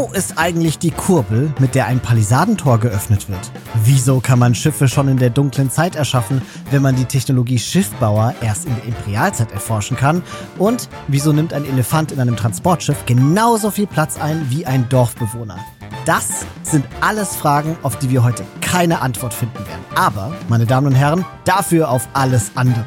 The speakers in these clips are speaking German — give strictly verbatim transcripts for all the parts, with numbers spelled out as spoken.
Wo ist eigentlich die Kurbel, mit der ein Palisadentor geöffnet wird? Wieso kann man Schiffe schon in der dunklen Zeit erschaffen, wenn man die Technologie Schiffbauer erst in der Imperialzeit erforschen kann? Und wieso nimmt ein Elefant in einem Transportschiff genauso viel Platz ein wie ein Dorfbewohner? Das sind alles Fragen, auf die wir heute keine Antwort finden werden. Aber, meine Damen und Herren, dafür auf alles andere.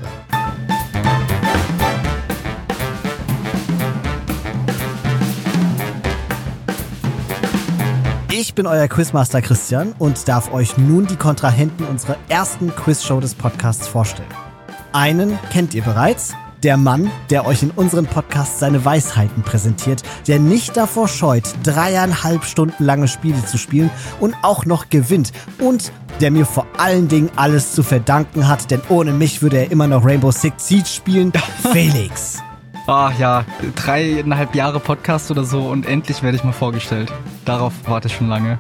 Ich bin euer Quizmaster Christian und darf euch nun die Kontrahenten unserer ersten Quizshow des Podcasts vorstellen. Einen kennt ihr bereits, der Mann, der euch in unserem Podcast seine Weisheiten präsentiert, der nicht davor scheut, dreieinhalb Stunden lange Spiele zu spielen und auch noch gewinnt und der mir vor allen Dingen alles zu verdanken hat, denn ohne mich würde er immer noch Rainbow Six Siege spielen, Felix. Ach ja, dreieinhalb Jahre Podcast oder so und endlich werde ich mal vorgestellt. Darauf warte ich schon lange.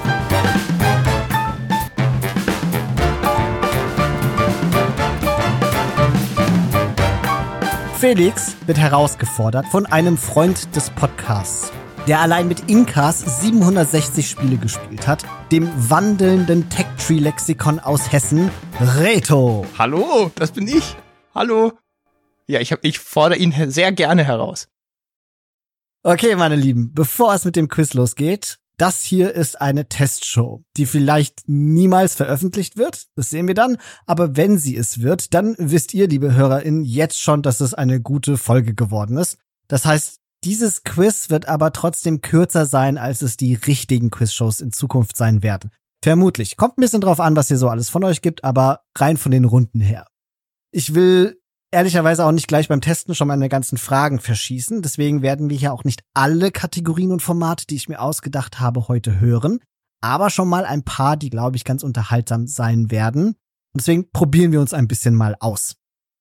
Felix wird herausgefordert von einem Freund des Podcasts, der allein mit Inkas siebenhundertsechzig Spiele gespielt hat, dem wandelnden Tech-Tree-Lexikon aus Hessen, Reto. Hallo, das bin ich. Hallo. Ja, ich, hab, ich fordere ihn sehr gerne heraus. Okay, meine Lieben, bevor es mit dem Quiz losgeht, das hier ist eine Testshow, die vielleicht niemals veröffentlicht wird, das sehen wir dann, aber wenn sie es wird, dann wisst ihr, liebe HörerInnen, jetzt schon, dass es eine gute Folge geworden ist. Das heißt, dieses Quiz wird aber trotzdem kürzer sein, als es die richtigen Quizshows in Zukunft sein werden. Vermutlich. Kommt ein bisschen drauf an, was ihr so alles von euch gibt, aber rein von den Runden her. Ich will ehrlicherweise auch nicht gleich beim Testen schon meine ganzen Fragen verschießen. Deswegen werden wir hier auch nicht alle Kategorien und Formate, die ich mir ausgedacht habe, heute hören. Aber schon mal ein paar, die, glaube ich, ganz unterhaltsam sein werden. Und deswegen probieren wir uns ein bisschen mal aus.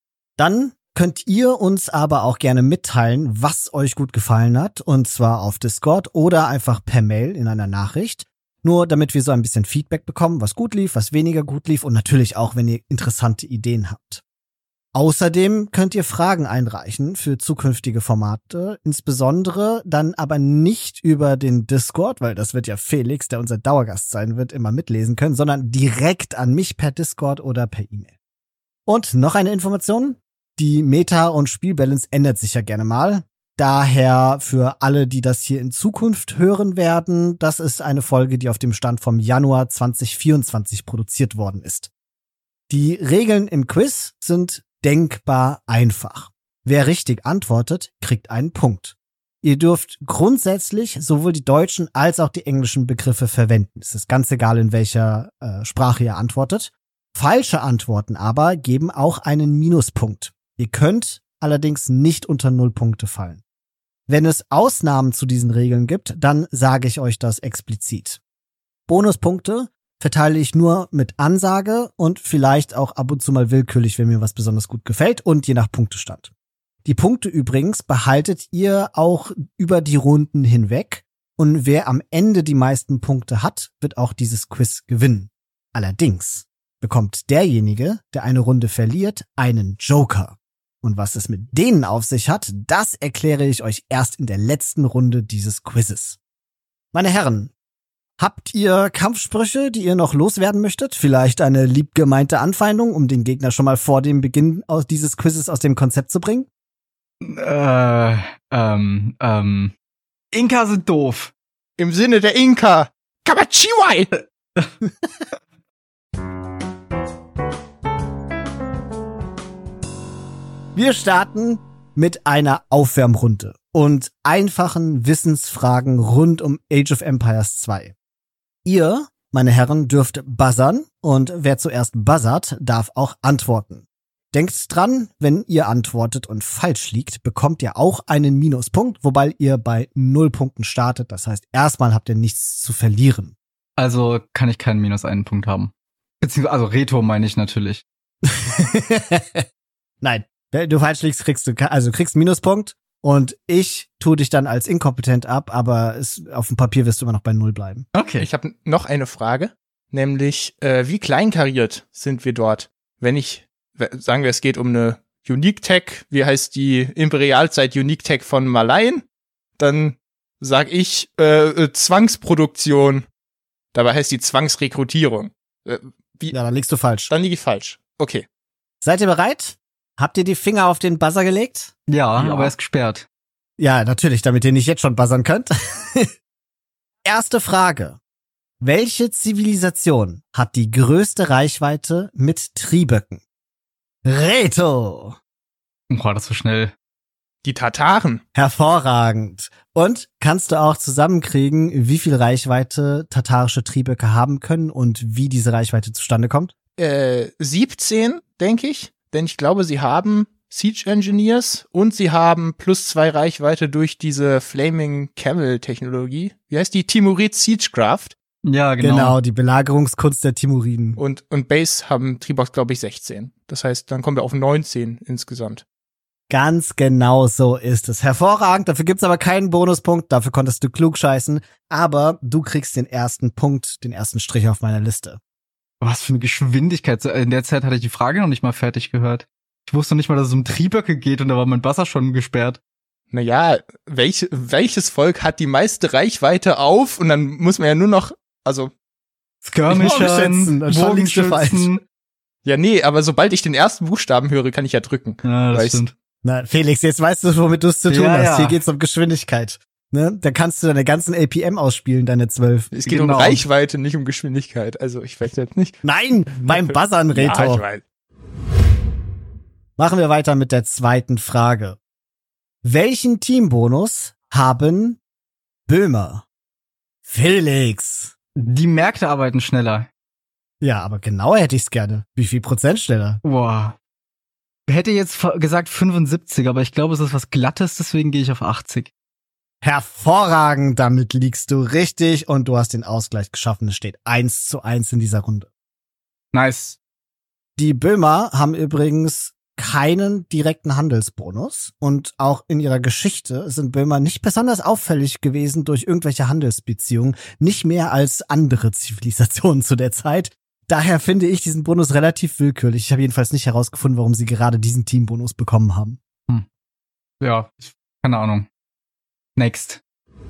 Dann könnt ihr uns aber auch gerne mitteilen, was euch gut gefallen hat. Und zwar auf Discord oder einfach per Mail in einer Nachricht. Nur damit wir so ein bisschen Feedback bekommen, was gut lief, was weniger gut lief. Und natürlich auch, wenn ihr interessante Ideen habt. Außerdem könnt ihr Fragen einreichen für zukünftige Formate, insbesondere dann aber nicht über den Discord, weil das wird ja Felix, der unser Dauergast sein wird, immer mitlesen können, sondern direkt an mich per Discord oder per E-Mail. Und noch eine Information, die Meta- und Spielbalance ändert sich ja gerne mal. Daher für alle, die das hier in Zukunft hören werden, das ist eine Folge, die auf dem Stand vom Januar zwanzig vierundzwanzig produziert worden ist. Die Regeln im Quiz sind denkbar einfach. Wer richtig antwortet, kriegt einen Punkt. Ihr dürft grundsätzlich sowohl die deutschen als auch die englischen Begriffe verwenden. Es ist ganz egal, in welcher äh, Sprache ihr antwortet. Falsche Antworten aber geben auch einen Minuspunkt. Ihr könnt allerdings nicht unter null Punkte fallen. Wenn es Ausnahmen zu diesen Regeln gibt, dann sage ich euch das explizit. Bonuspunkte verteile ich nur mit Ansage und vielleicht auch ab und zu mal willkürlich, wenn mir was besonders gut gefällt und je nach Punktestand. Die Punkte übrigens behaltet ihr auch über die Runden hinweg und wer am Ende die meisten Punkte hat, wird auch dieses Quiz gewinnen. Allerdings bekommt derjenige, der eine Runde verliert, einen Joker. Und was es mit denen auf sich hat, das erkläre ich euch erst in der letzten Runde dieses Quizzes. Meine Herren, habt ihr Kampfsprüche, die ihr noch loswerden möchtet? Vielleicht eine liebgemeinte Anfeindung, um den Gegner schon mal vor dem Beginn aus dieses Quizzes aus dem Konzept zu bringen? Äh, ähm, ähm. Inka sind doof. Im Sinne der Inka. Kamachiwai! Wir starten mit einer Aufwärmrunde und einfachen Wissensfragen rund um Age of Empires zwei. Ihr, meine Herren, dürft buzzern und wer zuerst buzzert, darf auch antworten. Denkt dran, wenn ihr antwortet und falsch liegt, bekommt ihr auch einen Minuspunkt, wobei ihr bei null Punkten startet. Das heißt, erstmal habt ihr nichts zu verlieren. Also kann ich keinen minus einen Punkt haben. Beziehungsweise, also Reto meine ich natürlich. Nein, wenn du falsch liegst, kriegst du, also kriegst einen Minuspunkt. Und ich tue dich dann als inkompetent ab, aber es, auf dem Papier wirst du immer noch bei null bleiben. Okay. Ich habe noch eine Frage, nämlich äh, wie kleinkariert sind wir dort? Wenn ich, sagen wir, es geht um eine Unique Tech, wie heißt die Imperialzeit Unique Tech von Malayan, dann sag ich äh, äh, Zwangsproduktion. Dabei heißt die Zwangsrekrutierung. Äh, wie? Ja, dann liegst du falsch. Dann liege ich falsch. Okay. Seid ihr bereit? Habt ihr die Finger auf den Buzzer gelegt? Ja, Ja. aber er ist gesperrt. Ja, natürlich, damit ihr nicht jetzt schon buzzern könnt. Erste Frage. Welche Zivilisation hat die größte Reichweite mit Trieböcken? Reto. Boah, das war schnell. Die Tataren. Hervorragend. Und kannst du auch zusammenkriegen, wie viel Reichweite tatarische Trieböcke haben können und wie diese Reichweite zustande kommt? Äh, siebzehn, denke ich. Denn ich glaube, sie haben Siege Engineers und sie haben plus zwei Reichweite durch diese Flaming Camel Technologie. Wie heißt die? Timurid Siegecraft. Ja, genau. Genau, die Belagerungskunst der Timuriden. Und, und Base haben Triebox, glaube ich, sechzehn. Das heißt, dann kommen wir auf neunzehn insgesamt. Ganz genau so ist es. Hervorragend, dafür gibt's aber keinen Bonuspunkt, dafür konntest du klug scheißen, aber du kriegst den ersten Punkt, den ersten Strich auf meiner Liste. Was für eine Geschwindigkeit. In der Zeit hatte ich die Frage noch nicht mal fertig gehört. Ich wusste noch nicht mal, dass es um Trieböcke geht und da war mein Buzzer schon gesperrt. Naja, welch, welches Volk hat die meiste Reichweite auf? Und dann muss man ja nur noch, also, Bogenschützen, Skirmishern, und schon liegst du Bogenschützen. ja, nee, aber sobald ich den ersten Buchstaben höre, kann ich ja drücken. Ja, das Weißt- stimmt. Na, Felix, jetzt weißt du, womit du es zu tun Ja, hast. ja. Hier geht's um Geschwindigkeit. Ne? Da kannst du deine ganzen A P M ausspielen, deine zwölf. Es geht Genau. um Reichweite, nicht um Geschwindigkeit. Also, ich weiß jetzt nicht. Nein, beim Buzzern, Reto. Ja, ich weiß. Machen wir weiter mit der zweiten Frage. Welchen Teambonus haben Böhmer? Felix. Die Märkte arbeiten schneller. Ja, aber genauer hätte ich's gerne. Wie viel Prozent schneller? Boah. Hätte jetzt ver- gesagt fünfundsiebzig, aber ich glaube, es ist was Glattes, deswegen gehe ich auf achtzig. Hervorragend, damit liegst du richtig und du hast den Ausgleich geschaffen. Es steht eins zu eins in dieser Runde. Nice. Die Böhmer haben übrigens keinen direkten Handelsbonus und auch in ihrer Geschichte sind Böhmer nicht besonders auffällig gewesen durch irgendwelche Handelsbeziehungen, nicht mehr als andere Zivilisationen zu der Zeit. Daher finde ich diesen Bonus relativ willkürlich. Ich habe jedenfalls nicht herausgefunden, warum sie gerade diesen Teambonus bekommen haben. Ja, ich- keine Ahnung. Next.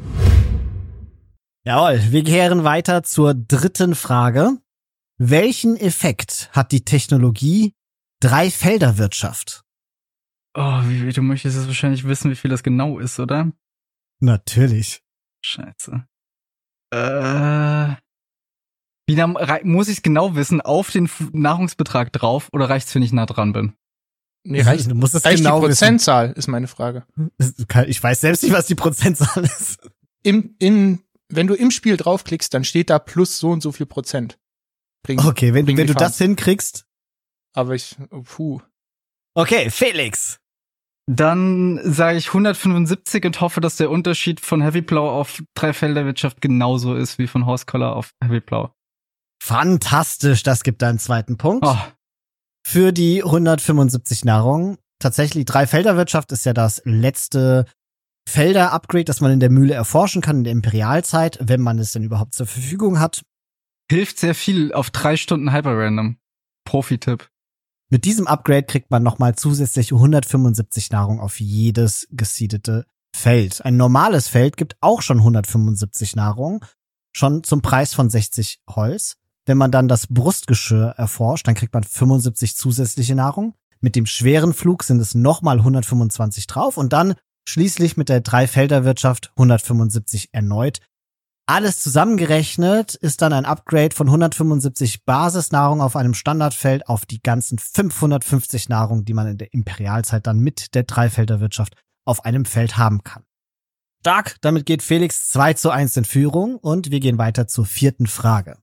Jawohl, wir kehren weiter zur dritten Frage. Welchen Effekt hat die Technologie Dreifelderwirtschaft? Oh, wie, du möchtest jetzt wahrscheinlich wissen, wie viel das genau ist, oder? Natürlich. Scheiße. Äh. Wie nah, rei- muss ich es genau wissen, auf den F- Nahrungsbetrag drauf oder reicht's, wenn ich nah dran bin? Nee, reicht, Du musst es reicht genau die wissen. Prozentzahl, ist meine Frage. Ich weiß selbst nicht, was die Prozentzahl ist. Im, in, wenn du im Spiel draufklickst, dann steht da plus so und so viel Prozent. Bring, Okay, wenn, bring wenn die du Farm. das hinkriegst. Aber ich, oh, puh. Okay, Felix. Dann sage ich hundertfünfundsiebzig und hoffe, dass der Unterschied von Heavyplow auf Dreifelderwirtschaft genauso ist wie von Horsecollar auf Heavyplow. Fantastisch, das gibt deinen zweiten Punkt. Oh, Für die hundertfünfundsiebzig Nahrung. Tatsächlich, Dreifelderwirtschaft ist ja das letzte Felder-Upgrade, das man in der Mühle erforschen kann in der Imperialzeit, wenn man es denn überhaupt zur Verfügung hat. hilft sehr viel auf drei Stunden Hyper-Random. Profi-Tipp. Mit diesem Upgrade kriegt man nochmal zusätzliche hundertfünfundsiebzig Nahrung auf jedes gesiedete Feld. Ein normales Feld gibt auch schon hundertfünfundsiebzig Nahrung, schon zum Preis von sechzig Holz. Wenn man dann das Brustgeschirr erforscht, dann kriegt man fünfundsiebzig zusätzliche Nahrung. Mit dem schweren Flug sind es nochmal hundertfünfundzwanzig drauf und dann schließlich mit der Dreifelderwirtschaft hundertfünfundsiebzig erneut. Alles zusammengerechnet ist dann ein Upgrade von hundertfünfundsiebzig Basisnahrung auf einem Standardfeld auf die ganzen fünfhundertfünfzig Nahrung, die man in der Imperialzeit dann mit der Dreifelderwirtschaft auf einem Feld haben kann. Stark, damit geht Felix zwei zu eins in Führung und wir gehen weiter zur vierten Frage.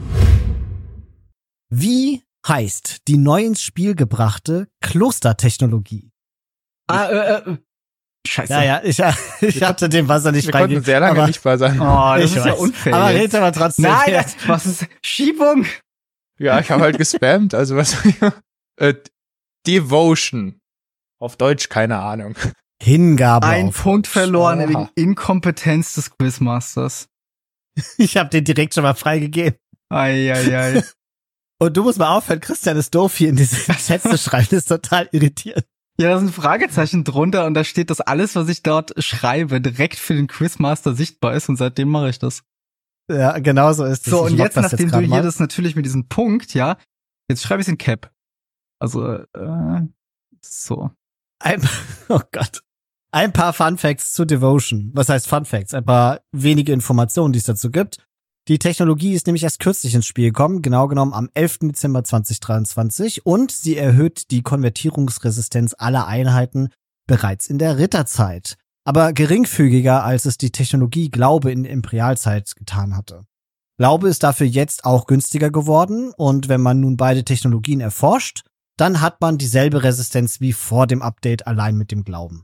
Wie heißt die neu ins Spiel gebrachte Klostertechnologie? Ah, äh, äh. Scheiße. Ja, ja, ich, ich hatte den Wasser nicht Wir konnten freigegeben. sehr lange aber nicht bei sein. Oh, das ich ist ja weiß. unfair. Aber jetzt. red aber trotzdem. Nein, das, was ist Schiebung? Ja, ich habe halt gespammt, also was. äh, Devotion. Auf Deutsch, keine Ahnung. Hingabe. Ein auf Punkt verloren Oha. wegen Inkompetenz des Quizmasters. Ich habe den direkt schon mal freigegeben. Eieiei. Und du musst mal aufhören, Christian ist doof, hier in diese Sätze schreiben, das ist total irritierend. Ja, da sind Fragezeichen drunter und da steht, dass alles, was ich dort schreibe, direkt für den Quizmaster sichtbar ist und seitdem mache ich das. Ja, genau so ist es. So, Ich und lock jetzt, das nachdem du grad hier mal. das natürlich mit diesem Punkt, ja, jetzt schreibe ich es in Cap. Also, äh, so. Ein, oh Gott. Ein paar Fun Facts zu Devotion. Was heißt Fun Facts? Ein paar wenige Informationen, die es dazu gibt. Die Technologie ist nämlich erst kürzlich ins Spiel gekommen, genau genommen am elften Dezember zweitausenddreiundzwanzig, und sie erhöht die Konvertierungsresistenz aller Einheiten bereits in der Ritterzeit. Aber geringfügiger, als es die Technologie Glaube in der Imperialzeit getan hatte. Glaube ist dafür jetzt auch günstiger geworden, und wenn man nun beide Technologien erforscht, dann hat man dieselbe Resistenz wie vor dem Update allein mit dem Glauben.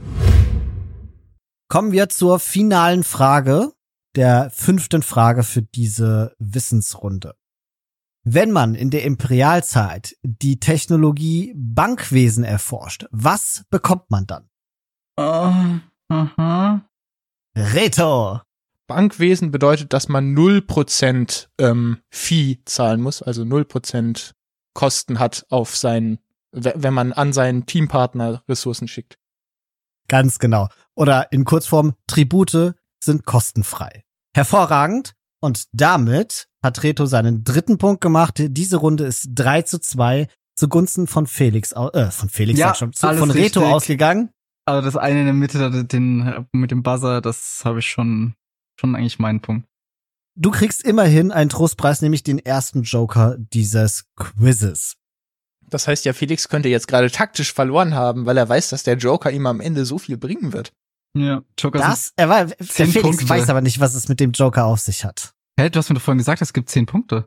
Kommen wir zur finalen Frage, der fünften Frage für diese Wissensrunde. Wenn man in der Imperialzeit die Technologie Bankwesen erforscht, was bekommt man dann? Uh, aha. Reto! Bankwesen bedeutet, dass man null Prozent ähm, Fee zahlen muss, also null Prozent Kosten hat auf seinen, wenn man an seinen Teampartner Ressourcen schickt. Ganz genau. Oder in Kurzform, Tribute sind kostenfrei. Hervorragend. Und damit hat Reto seinen dritten Punkt gemacht. Diese Runde ist drei zu zwei zugunsten von Felix, äh, von Felix, Ja, sag schon, zu, alles von Reto richtig. ausgegangen. Also das eine in der Mitte, den, mit dem Buzzer, das habe ich schon, schon eigentlich meinen Punkt. Du kriegst immerhin einen Trostpreis, nämlich den ersten Joker dieses Quizzes. Das heißt ja, Felix könnte jetzt gerade taktisch verloren haben, weil er weiß, dass der Joker ihm am Ende so viel bringen wird. Ja, Joker Das, er war, der Felix Punkte. weiß aber nicht, was es mit dem Joker auf sich hat. Hä, hey, du hast mir doch vorhin gesagt, es gibt zehn Punkte.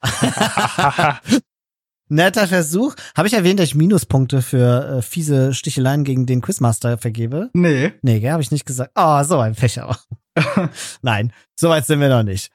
Netter Versuch. Habe ich erwähnt, dass ich Minuspunkte für äh, fiese Sticheleien gegen den Quizmaster vergebe? Nee. Nee, gell, habe ich nicht gesagt. Oh, so ein Fächer. Nein, so weit sind wir noch nicht.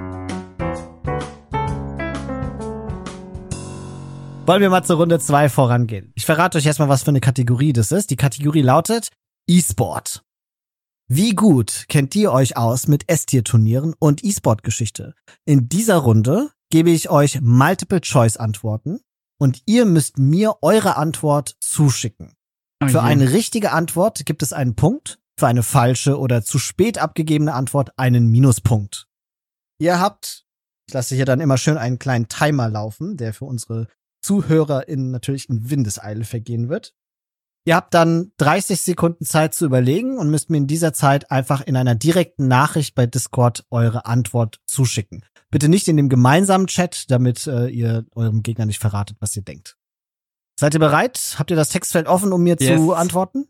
Wollen wir mal zur Runde zwei vorangehen. Ich verrate euch erstmal, was für eine Kategorie das ist. Die Kategorie lautet E-Sport. Wie gut kennt ihr euch aus mit S-Tier-Turnieren und E-Sport-Geschichte? In dieser Runde gebe ich euch Multiple-Choice-Antworten und ihr müsst mir eure Antwort zuschicken. Okay. Für eine richtige Antwort gibt es einen Punkt, für eine falsche oder zu spät abgegebene Antwort einen Minuspunkt. Ihr habt, ich lasse hier dann immer schön einen kleinen Timer laufen, der für unsere ZuhörerInnen natürlich in Windeseile vergehen wird. Ihr habt dann dreißig Sekunden Zeit zu überlegen und müsst mir in dieser Zeit einfach in einer direkten Nachricht bei Discord eure Antwort zuschicken. Bitte nicht in dem gemeinsamen Chat, damit äh, ihr eurem Gegner nicht verratet, was ihr denkt. Seid ihr bereit? Habt ihr das Textfeld offen, um mir Yes. zu antworten?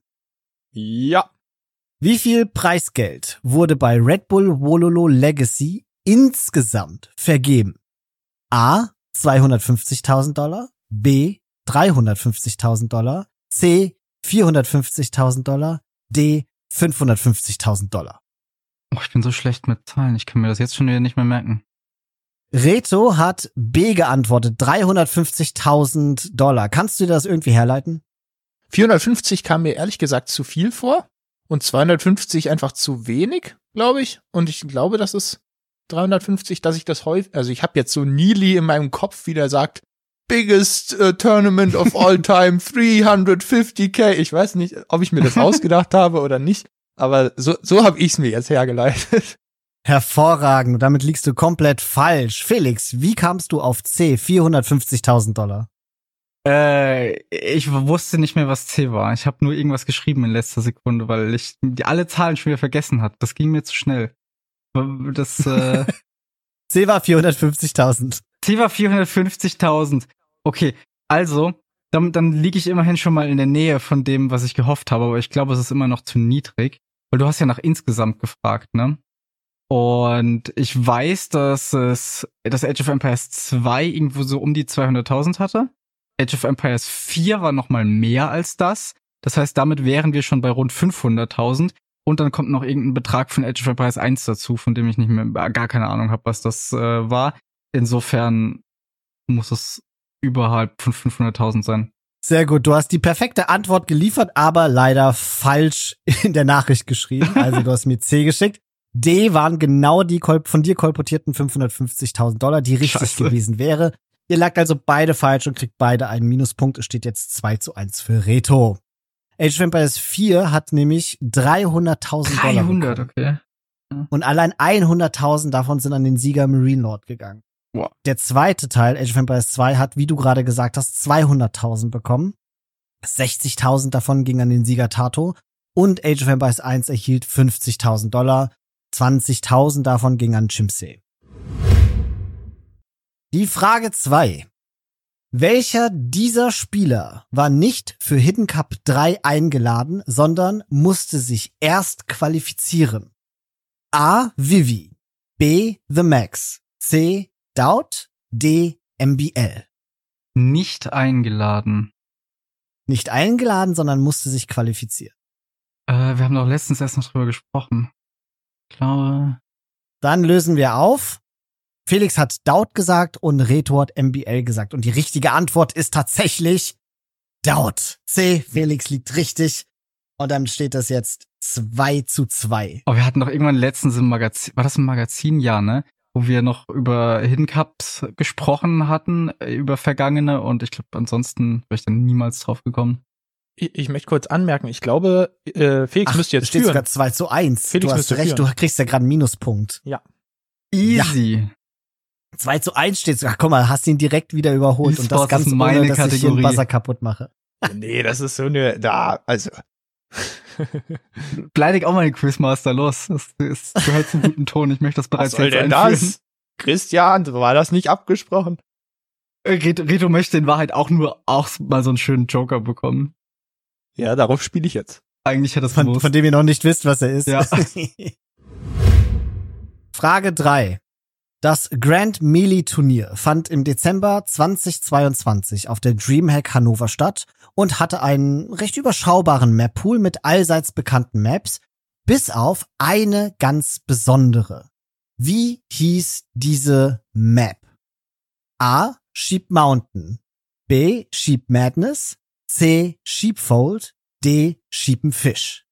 Ja. Wie viel Preisgeld wurde bei Red Bull Wololo Legacy insgesamt vergeben? A. zweihundertfünfzigtausend Dollar, B. dreihundertfünfzigtausend Dollar, C. vierhundertfünfzigtausend Dollar, D. fünfhundertfünfzigtausend Dollar. Oh, ich bin so schlecht mit Zahlen, ich kann mir das jetzt schon wieder nicht mehr merken. Reto hat B geantwortet, dreihundertfünfzigtausend Dollar. Kannst du dir das irgendwie herleiten? vierhundertfünfzig kam mir ehrlich gesagt zu viel vor und zweihundertfünfzig einfach zu wenig, glaube ich. Und ich glaube, das ist dreihundertfünfzig, dass ich das häufig, also ich habe jetzt so Neely in meinem Kopf, wie der sagt, biggest uh, tournament of all time, dreihundertfünfzig K. Ich weiß nicht, ob ich mir das ausgedacht habe oder nicht, aber so, so habe ich es mir jetzt hergeleitet. Hervorragend. Und damit liegst du komplett falsch. Felix, wie kamst du auf C, vierhundertfünfzigtausend Dollar? Äh, ich wusste nicht mehr, was C war. Ich habe nur irgendwas geschrieben in letzter Sekunde, weil ich die alle Zahlen schon wieder vergessen hatte. Das ging mir zu schnell. Das, äh C war vierhundertfünfzigtausend. C war vierhundertfünfzigtausend. Okay, also, dann, dann liege ich immerhin schon mal in der Nähe von dem, was ich gehofft habe, aber ich glaube, es ist immer noch zu niedrig, weil du hast ja nach insgesamt gefragt, ne? Und ich weiß, dass es, dass Age of Empires zwei irgendwo so um die zweihunderttausend hatte. Age of Empires vier war noch mal mehr als das. Das heißt, damit wären wir schon bei rund fünfhunderttausend. Und dann kommt noch irgendein Betrag von Age of Empires eins dazu, von dem ich nicht mehr, gar keine Ahnung habe, was das äh, war. Insofern muss es überhalb von fünfhunderttausend sein. Sehr gut, du hast die perfekte Antwort geliefert, aber leider falsch in der Nachricht geschrieben. Also du hast mir C geschickt. D waren genau die von dir kolportierten fünfhundertfünfzigtausend Dollar, die richtig Scheiße. gewesen wäre. Ihr lagt also beide falsch und kriegt beide einen Minuspunkt. Es steht jetzt zwei zu eins für Reto. Age of Empires vier hat nämlich dreihunderttausend Dollar dreihundert, bekommen. okay. Und allein hunderttausend davon sind an den Sieger Marine Lord gegangen. Wow. Der zweite Teil, Age of Empires zwei, hat, wie du gerade gesagt hast, zweihunderttausend bekommen. sechzigtausend davon ging an den Sieger Tato. Und Age of Empires eins erhielt fünfzigtausend Dollar. zwanzigtausend davon ging an Chimpsey. Die Frage zwei. Welcher dieser Spieler war nicht für Hidden Cup drei eingeladen, sondern musste sich erst qualifizieren? A. Vivi, B. The Max, C. Doubt, D. M B L. Nicht eingeladen. Nicht eingeladen, sondern musste sich qualifizieren. Äh, wir haben doch letztens erst noch drüber gesprochen. Ich glaube. Dann lösen wir auf. Felix hat Doubt gesagt und Reto hat M B L gesagt. Und die richtige Antwort ist tatsächlich Doubt. C. Felix liegt richtig. Und dann steht das jetzt zwei zu zwei. Oh, wir hatten doch irgendwann letztens im Magazin, war das im Magazin? Ja, ne? Wo wir noch über Hidden Cups gesprochen hatten, über vergangene. Und ich glaube, ansonsten wäre ich dann niemals drauf gekommen. Ich, ich möchte kurz anmerken, ich glaube, äh, Felix Ach, müsste jetzt es steht führen. sogar zwei zu eins. Felix du hast müsste recht, führen. du kriegst ja gerade einen Minuspunkt. Ja. Easy. zwei zu eins steht sogar. Guck mal, hast ihn direkt wieder überholt. Und das E-Sports ganz ist ohne, meine dass ich hier Kategorie. den Buzzer kaputt mache. Nee, das ist so eine, da, also. Beleidig auch mal den Quizmaster, los. Das ist, gehört zum guten Ton. Ich möchte das Was bereits soll jetzt denn einführen. das? Christian, war das nicht abgesprochen? Reto, Reto möchte in Wahrheit auch nur auch mal so einen schönen Joker bekommen. Ja, darauf spiele ich jetzt. Eigentlich hat das Von, gewusst. von dem ihr noch nicht wisst, was er ist. Ja. Frage drei. Das Grand Melee Turnier fand im Dezember zweitausendzweiundzwanzig auf der Dreamhack Hannover statt und hatte einen recht überschaubaren Map-Pool mit allseits bekannten Maps, bis auf eine ganz besondere. Wie hieß diese Map? A. Sheep Mountain, B. Sheep Madness, C. Sheepfold, D. Sheepenfisch.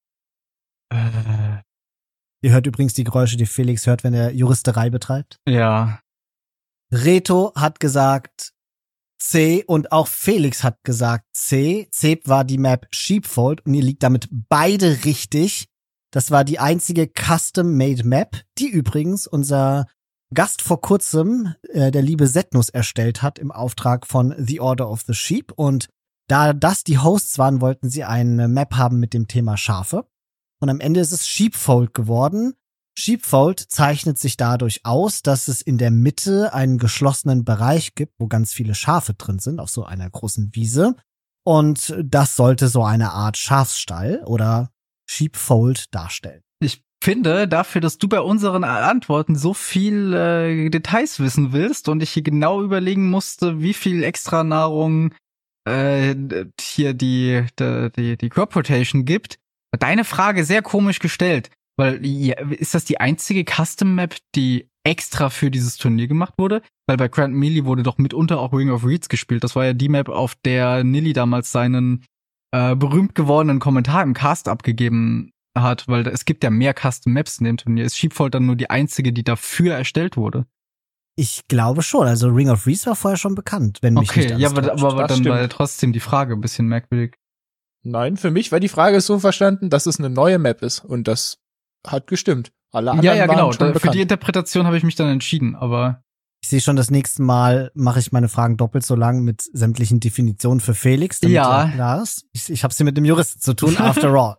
Äh, Ihr hört übrigens die Geräusche, die Felix hört, wenn er Juristerei betreibt. ja. Reto hat gesagt C und auch Felix hat gesagt C. C war die Map Sheepfold und ihr liegt damit beide richtig. Das war die einzige Custom-Made Map, die übrigens unser Gast vor kurzem, äh, der liebe Setnus, erstellt hat im Auftrag von The Order of the Sheep. Und da das die Hosts waren, wollten sie eine Map haben mit dem Thema Schafe. Und am Ende ist es Sheepfold geworden. Sheepfold zeichnet sich dadurch aus, dass es in der Mitte einen geschlossenen Bereich gibt, wo ganz viele Schafe drin sind, auf so einer großen Wiese. Und das sollte so eine Art Schafsstall oder Sheepfold darstellen. Ich finde, dafür, dass du bei unseren Antworten so viel äh, Details wissen willst und ich hier genau überlegen musste, wie viel extra Nahrung äh, hier die, die, die, die Crop Rotation gibt, war deine Frage sehr komisch gestellt. Weil, ja, ist das die einzige Custom-Map, die extra für dieses Turnier gemacht wurde? Weil bei Grand Melee wurde doch mitunter auch Ring of Reeds gespielt. Das war ja die Map, auf der Nilly damals seinen äh, berühmt gewordenen Kommentar im Cast abgegeben hat. Weil es gibt ja mehr Custom-Maps in dem Turnier. Ist Sheepfold dann nur die einzige, die dafür erstellt wurde? Ich glaube schon. Also Ring of Reeds war vorher schon bekannt, wenn mich Okay, nicht alles ja, aber, täuscht. aber, aber Das dann stimmt. war ja trotzdem die Frage ein bisschen merkwürdig. Nein, für mich war die Frage so verstanden, dass es eine neue Map ist. Und das hat gestimmt. Alle anderen Ja, ja, waren genau. schon Da, für bekannt. die Interpretation habe ich mich dann entschieden, aber Ich sehe schon, das nächste Mal mache ich meine Fragen doppelt so lang mit sämtlichen Definitionen für Felix. Damit Ja. er klar ist. Ich, ich habe sie mit dem Juristen zu tun, after all.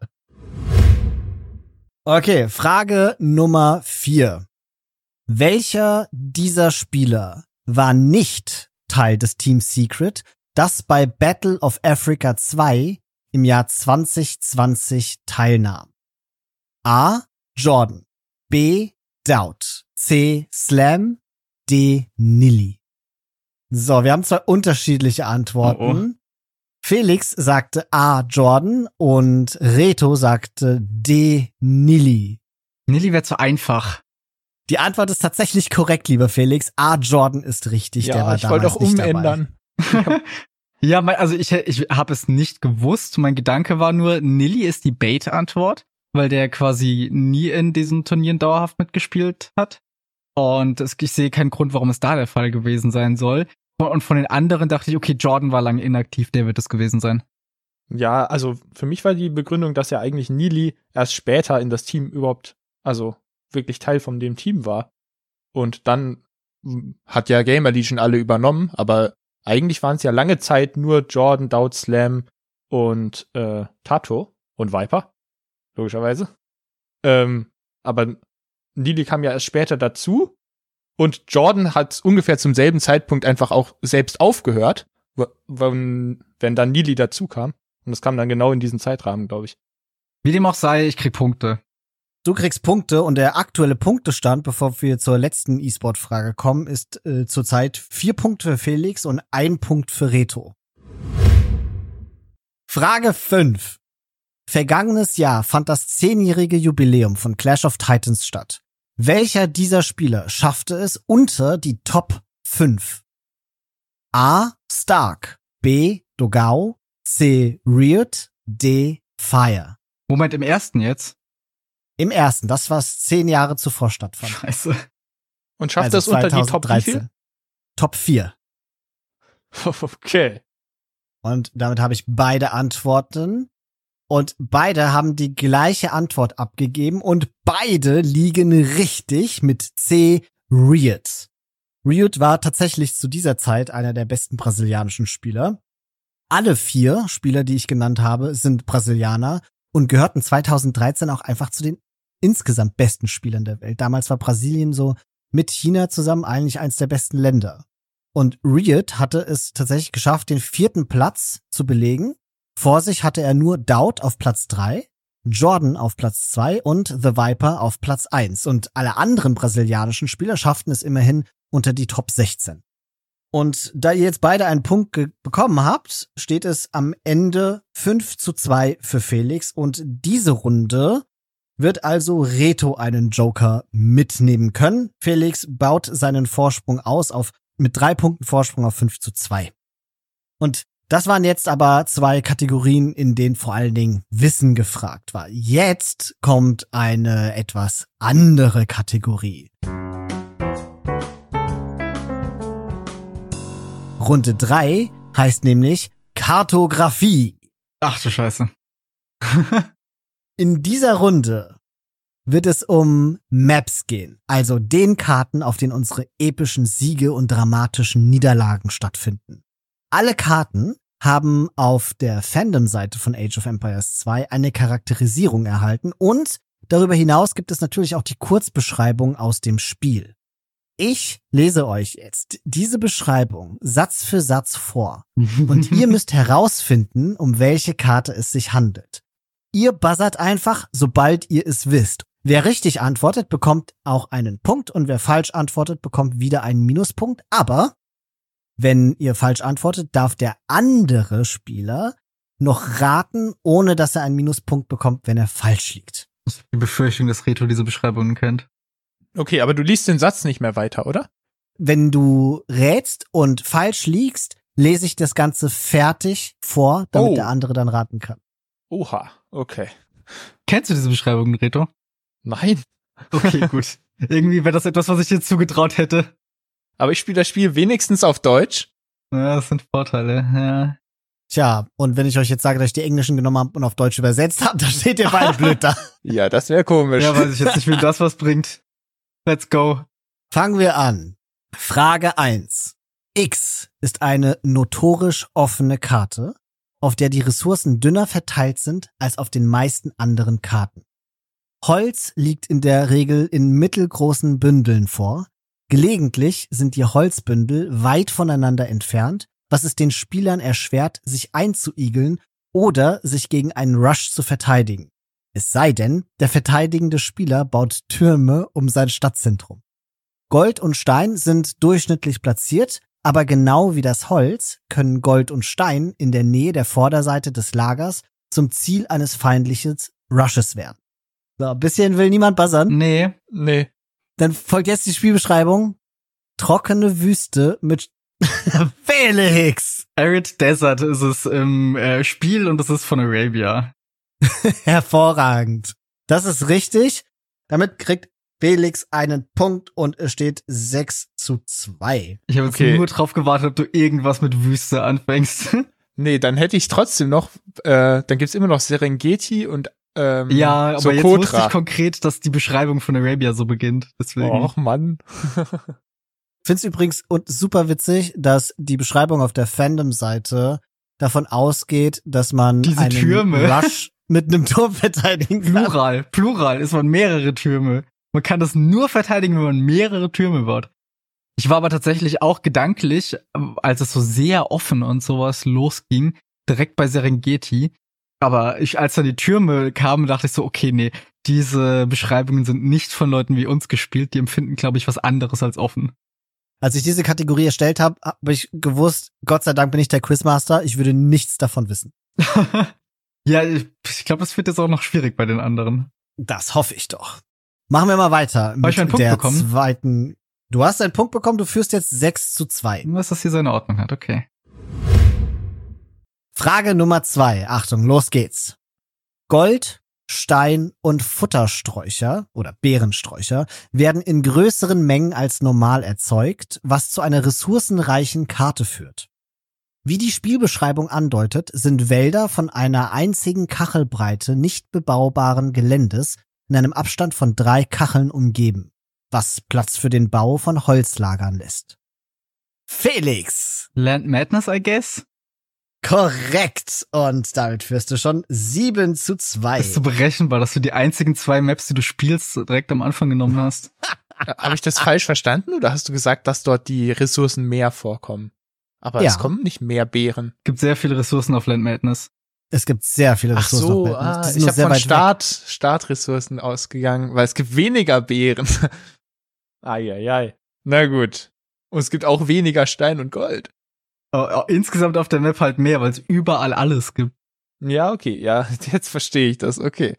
Okay, Frage Nummer vier. Welcher dieser Spieler war nicht Teil des Team Secret, das bei Battle of Africa zwei im Jahr zwanzig zwanzig teilnahm? A. Jordan, B. Doubt, C. Slam, D. Nilly. So, wir haben zwei unterschiedliche Antworten. Oh, Felix sagte A. Jordan und Reto sagte D. Nilly. Nilly wäre zu einfach. Die Antwort ist tatsächlich korrekt, lieber Felix. A. Jordan ist richtig. Der Ja, war ich wollte damals auch nicht dabei. umändern. Ja, mein, also ich, ich habe es nicht gewusst. Mein Gedanke war nur, Nilly ist die Bait-Antwort, weil der quasi nie in diesen Turnieren dauerhaft mitgespielt hat. Und es, ich sehe keinen Grund, warum es da der Fall gewesen sein soll. Und von den anderen dachte ich, okay, Jordan war lange inaktiv, der wird es gewesen sein. Ja, also für mich war die Begründung, dass ja eigentlich Neely erst später in das Team überhaupt, also wirklich Teil von dem Team war. Und dann hat ja Gamer Legion alle übernommen, aber eigentlich waren es ja lange Zeit nur Jordan, Dowd, Slam und äh, Tato und Viper, logischerweise. Ähm, aber Neely kam ja erst später dazu und Jordan hat ungefähr zum selben Zeitpunkt einfach auch selbst aufgehört, wenn, wenn dann Neely dazu kam. Und das kam dann genau in diesen Zeitrahmen, glaube ich. Wie dem auch sei, ich krieg Punkte. Du kriegst Punkte und der aktuelle Punktestand, bevor wir zur letzten E-Sport-Frage kommen, ist äh, zurzeit vier Punkte für Felix und ein Punkt für Reto. Frage fünf. Vergangenes Jahr fand das zehnjährige Jubiläum von Clash of Titans statt. Welcher dieser Spieler schaffte es unter die Top fünf? A. Stark, B. Dogao, C. Riot, D. Fire. Moment, im ersten jetzt? Im ersten, das was zehn Jahre zuvor stattfand. Scheiße. Und schafft Also das unter die Top wie viel? Top vier. Okay. Und damit habe ich beide Antworten. Und beide haben die gleiche Antwort abgegeben. Und beide liegen richtig mit C. Riot. Riot war tatsächlich zu dieser Zeit einer der besten brasilianischen Spieler. Alle vier Spieler, die ich genannt habe, sind Brasilianer und gehörten zweitausenddreizehn auch einfach zu den insgesamt besten Spielern der Welt. Damals war Brasilien so mit China zusammen eigentlich eins der besten Länder. Und Riot hatte es tatsächlich geschafft, den vierten Platz zu belegen. Vor sich hatte er nur Dowd auf Platz drei, Jordan auf Platz zwei und The Viper auf Platz eins. Und alle anderen brasilianischen Spieler schafften es immerhin unter die Top sechzehn. Und da ihr jetzt beide einen Punkt ge- bekommen habt, steht es am Ende fünf zu zwei für Felix. Und diese Runde wird also Reto einen Joker mitnehmen können. Felix baut seinen Vorsprung aus auf mit drei Punkten Vorsprung auf fünf zu zwei. Und das waren jetzt aber zwei Kategorien, in denen vor allen Dingen Wissen gefragt war. Jetzt kommt eine etwas andere Kategorie. Runde drei heißt nämlich Kartografie. Ach du Scheiße. In dieser Runde wird es um Maps gehen, also den Karten, auf denen unsere epischen Siege und dramatischen Niederlagen stattfinden. Alle Karten haben auf der Fandom-Seite von Age of Empires zwei eine Charakterisierung erhalten und darüber hinaus gibt es natürlich auch die Kurzbeschreibung aus dem Spiel. Ich lese euch jetzt diese Beschreibung Satz für Satz vor und ihr müsst herausfinden, um welche Karte es sich handelt. Ihr buzzert einfach, sobald ihr es wisst. Wer richtig antwortet, bekommt auch einen Punkt und wer falsch antwortet, bekommt wieder einen Minuspunkt. Aber wenn ihr falsch antwortet, darf der andere Spieler noch raten, ohne dass er einen Minuspunkt bekommt, wenn er falsch liegt. Die Befürchtung, dass Reto diese Beschreibungen kennt. Okay, aber du liest den Satz nicht mehr weiter, oder? Wenn du rätst und falsch liegst, lese ich das Ganze fertig vor, damit Oh. der andere dann raten kann. Oha, okay. Kennst du diese Beschreibungen, Reto? Nein. Okay, gut. Irgendwie wäre das etwas, was ich dir zugetraut hätte. Aber ich spiele das Spiel wenigstens auf Deutsch. Ja, das sind Vorteile, ja. Tja, und wenn ich euch jetzt sage, dass ich die Englischen genommen habe und auf Deutsch übersetzt habe, dann steht ihr beide blöd da. Ja, das wäre komisch. Ja, weiß ich jetzt nicht, wie das was bringt. Let's go. Fangen wir an. Frage eins. X ist eine notorisch offene Karte, auf der die Ressourcen dünner verteilt sind als auf den meisten anderen Karten. Holz liegt in der Regel in mittelgroßen Bündeln vor. Gelegentlich sind die Holzbündel weit voneinander entfernt, was es den Spielern erschwert, sich einzuigeln oder sich gegen einen Rush zu verteidigen. Es sei denn, der verteidigende Spieler baut Türme um sein Stadtzentrum. Gold und Stein sind durchschnittlich platziert, aber genau wie das Holz können Gold und Stein in der Nähe der Vorderseite des Lagers zum Ziel eines feindlichen Rushes werden. So, ein bisschen will niemand buzzern. Nee. Nee. Dann folgt jetzt die Spielbeschreibung. Trockene Wüste mit Felix. Arid Desert ist es im äh, Spiel und es ist von Arabia. Hervorragend. Das ist richtig. Damit kriegt Felix einen Punkt und es steht sechs zu zwei. Ich habe jetzt Okay. nur drauf gewartet, ob du irgendwas mit Wüste anfängst. Nee, dann hätte ich trotzdem noch, äh, dann gibt's immer noch Serengeti und ähm, Ja, aber jetzt Socotra. wusste ich konkret, dass die Beschreibung von Arabia so beginnt. Deswegen. Och, Mann. Ich find's übrigens und super witzig, dass die Beschreibung auf der Fandom-Seite davon ausgeht, dass man Diese einen Türme. Rush mit einem Turm verteidigen kann. Plural, Plural ist man mehrere Türme. Man kann das nur verteidigen, wenn man mehrere Türme baut. Ich war aber tatsächlich auch gedanklich, als es so sehr offen und sowas losging, direkt bei Serengeti. Aber ich, als dann die Türme kamen, dachte ich so, okay, nee, diese Beschreibungen sind nicht von Leuten wie uns gespielt. Die empfinden, glaube ich, was anderes als offen. Als ich diese Kategorie erstellt habe, habe ich gewusst, Gott sei Dank bin ich der Quizmaster, ich würde nichts davon wissen. Ja, ich, ich glaube, das wird jetzt auch noch schwierig bei den anderen. Das hoffe ich doch. Machen wir mal weiter mit ich einen Punkt der bekommen? zweiten. Du hast einen Punkt bekommen, du führst jetzt sechs zu zwei. Was das hier seine Ordnung hat, okay. Frage Nummer zwei. Achtung, los geht's. Gold, Stein und Futtersträucher oder Beerensträucher werden in größeren Mengen als normal erzeugt, was zu einer ressourcenreichen Karte führt. Wie die Spielbeschreibung andeutet, sind Wälder von einer einzigen Kachelbreite nicht bebaubaren Geländes in einem Abstand von drei Kacheln umgeben, was Platz für den Bau von Holzlagern lässt. Felix! Land Madness, I guess? Korrekt! Und damit führst du schon sieben zu zwei. Das ist so berechenbar, dass du die einzigen zwei Maps, die du spielst, direkt am Anfang genommen hast. Habe ich das falsch verstanden oder hast du gesagt, dass dort die Ressourcen mehr vorkommen? Aber Ja. es kommen nicht mehr Beeren. Gibt sehr viele Ressourcen auf Land Madness. Es gibt sehr viele Ach Ressourcen. so, auf Madness. ah, Die sind ich nur habe sehr von weit Start, Startressourcen ausgegangen, weil es gibt weniger Beeren. Eieiei. Na gut. Und es gibt auch weniger Stein und Gold. Oh, oh, insgesamt auf der Map halt mehr, weil es überall alles gibt. Ja, okay, ja, jetzt verstehe ich das, okay.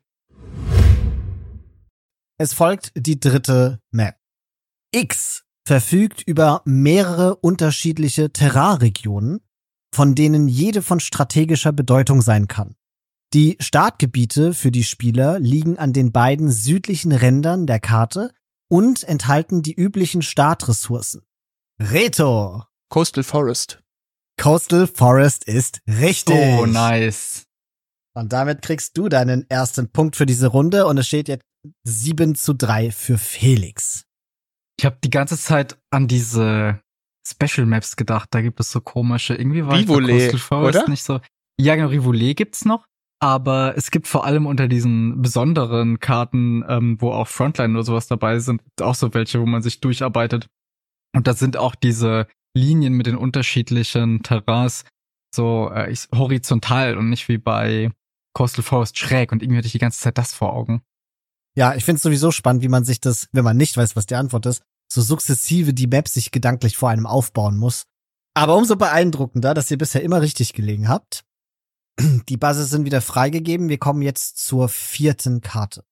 Es folgt die dritte Map. X verfügt über mehrere unterschiedliche Terrainregionen, von denen jede von strategischer Bedeutung sein kann. Die Startgebiete für die Spieler liegen an den beiden südlichen Rändern der Karte und enthalten die üblichen Startressourcen. Reto! Coastal Forest. Coastal Forest ist richtig. Oh, nice. Und damit kriegst du deinen ersten Punkt für diese Runde und es steht jetzt sieben zu drei für Felix. Ich habe die ganze Zeit an diese Special Maps gedacht. Da gibt es so komische, irgendwie war ich bei Rivoli, Coastal Forest oder? nicht so. Ja, genau, Rivoli gibt's noch. Aber es gibt vor allem unter diesen besonderen Karten, ähm, wo auch Frontline oder sowas dabei sind, auch so welche, wo man sich durcharbeitet. Und da sind auch diese Linien mit den unterschiedlichen Terrains so äh, ich, horizontal und nicht wie bei Coastal Forest schräg. Und irgendwie hatte ich die ganze Zeit das vor Augen. Ja, ich finde es sowieso spannend, wie man sich das, wenn man nicht weiß, was die Antwort ist, so sukzessive die Map sich gedanklich vor einem aufbauen muss. Aber umso beeindruckender, dass ihr bisher immer richtig gelegen habt. Die Buzzes sind wieder freigegeben. Wir kommen jetzt zur vierten Karte.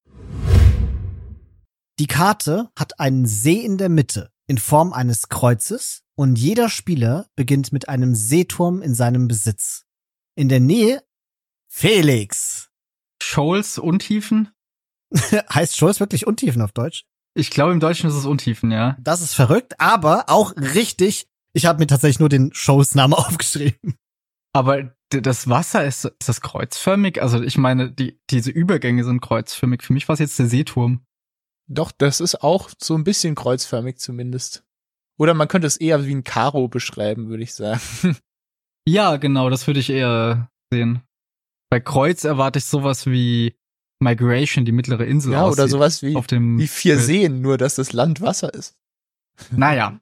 Die Karte hat einen See in der Mitte in Form eines Kreuzes und jeder Spieler beginnt mit einem Seeturm in seinem Besitz. In der Nähe Felix. Shoals, Untiefen? Heißt Shoals wirklich Untiefen auf Deutsch? Ich glaube, im Deutschen ist es Untiefen, ja. Das ist verrückt, aber auch richtig. Ich habe mir tatsächlich nur den Shows-Namen aufgeschrieben. Aber d- das Wasser ist, ist das kreuzförmig? Also ich meine, die, diese Übergänge sind kreuzförmig. Für mich war es jetzt der Seeturm. Doch, das ist auch so ein bisschen kreuzförmig zumindest. Oder man könnte es eher wie ein Karo beschreiben, würde ich sagen. Ja, genau, das würde ich eher sehen. Bei Kreuz erwarte ich sowas wie Migration, die mittlere Insel Ja, aussieht. oder sowas wie, auf dem wie vier Bild. Seen, nur dass das Land Wasser ist. Naja,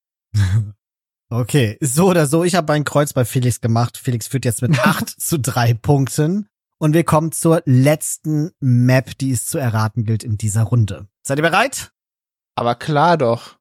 Okay, so oder so, ich habe ein Kreuz bei Felix gemacht. Felix führt jetzt mit acht zu drei Punkten. Und wir kommen zur letzten Map, die es zu erraten gilt in dieser Runde. Seid ihr bereit? Aber klar doch.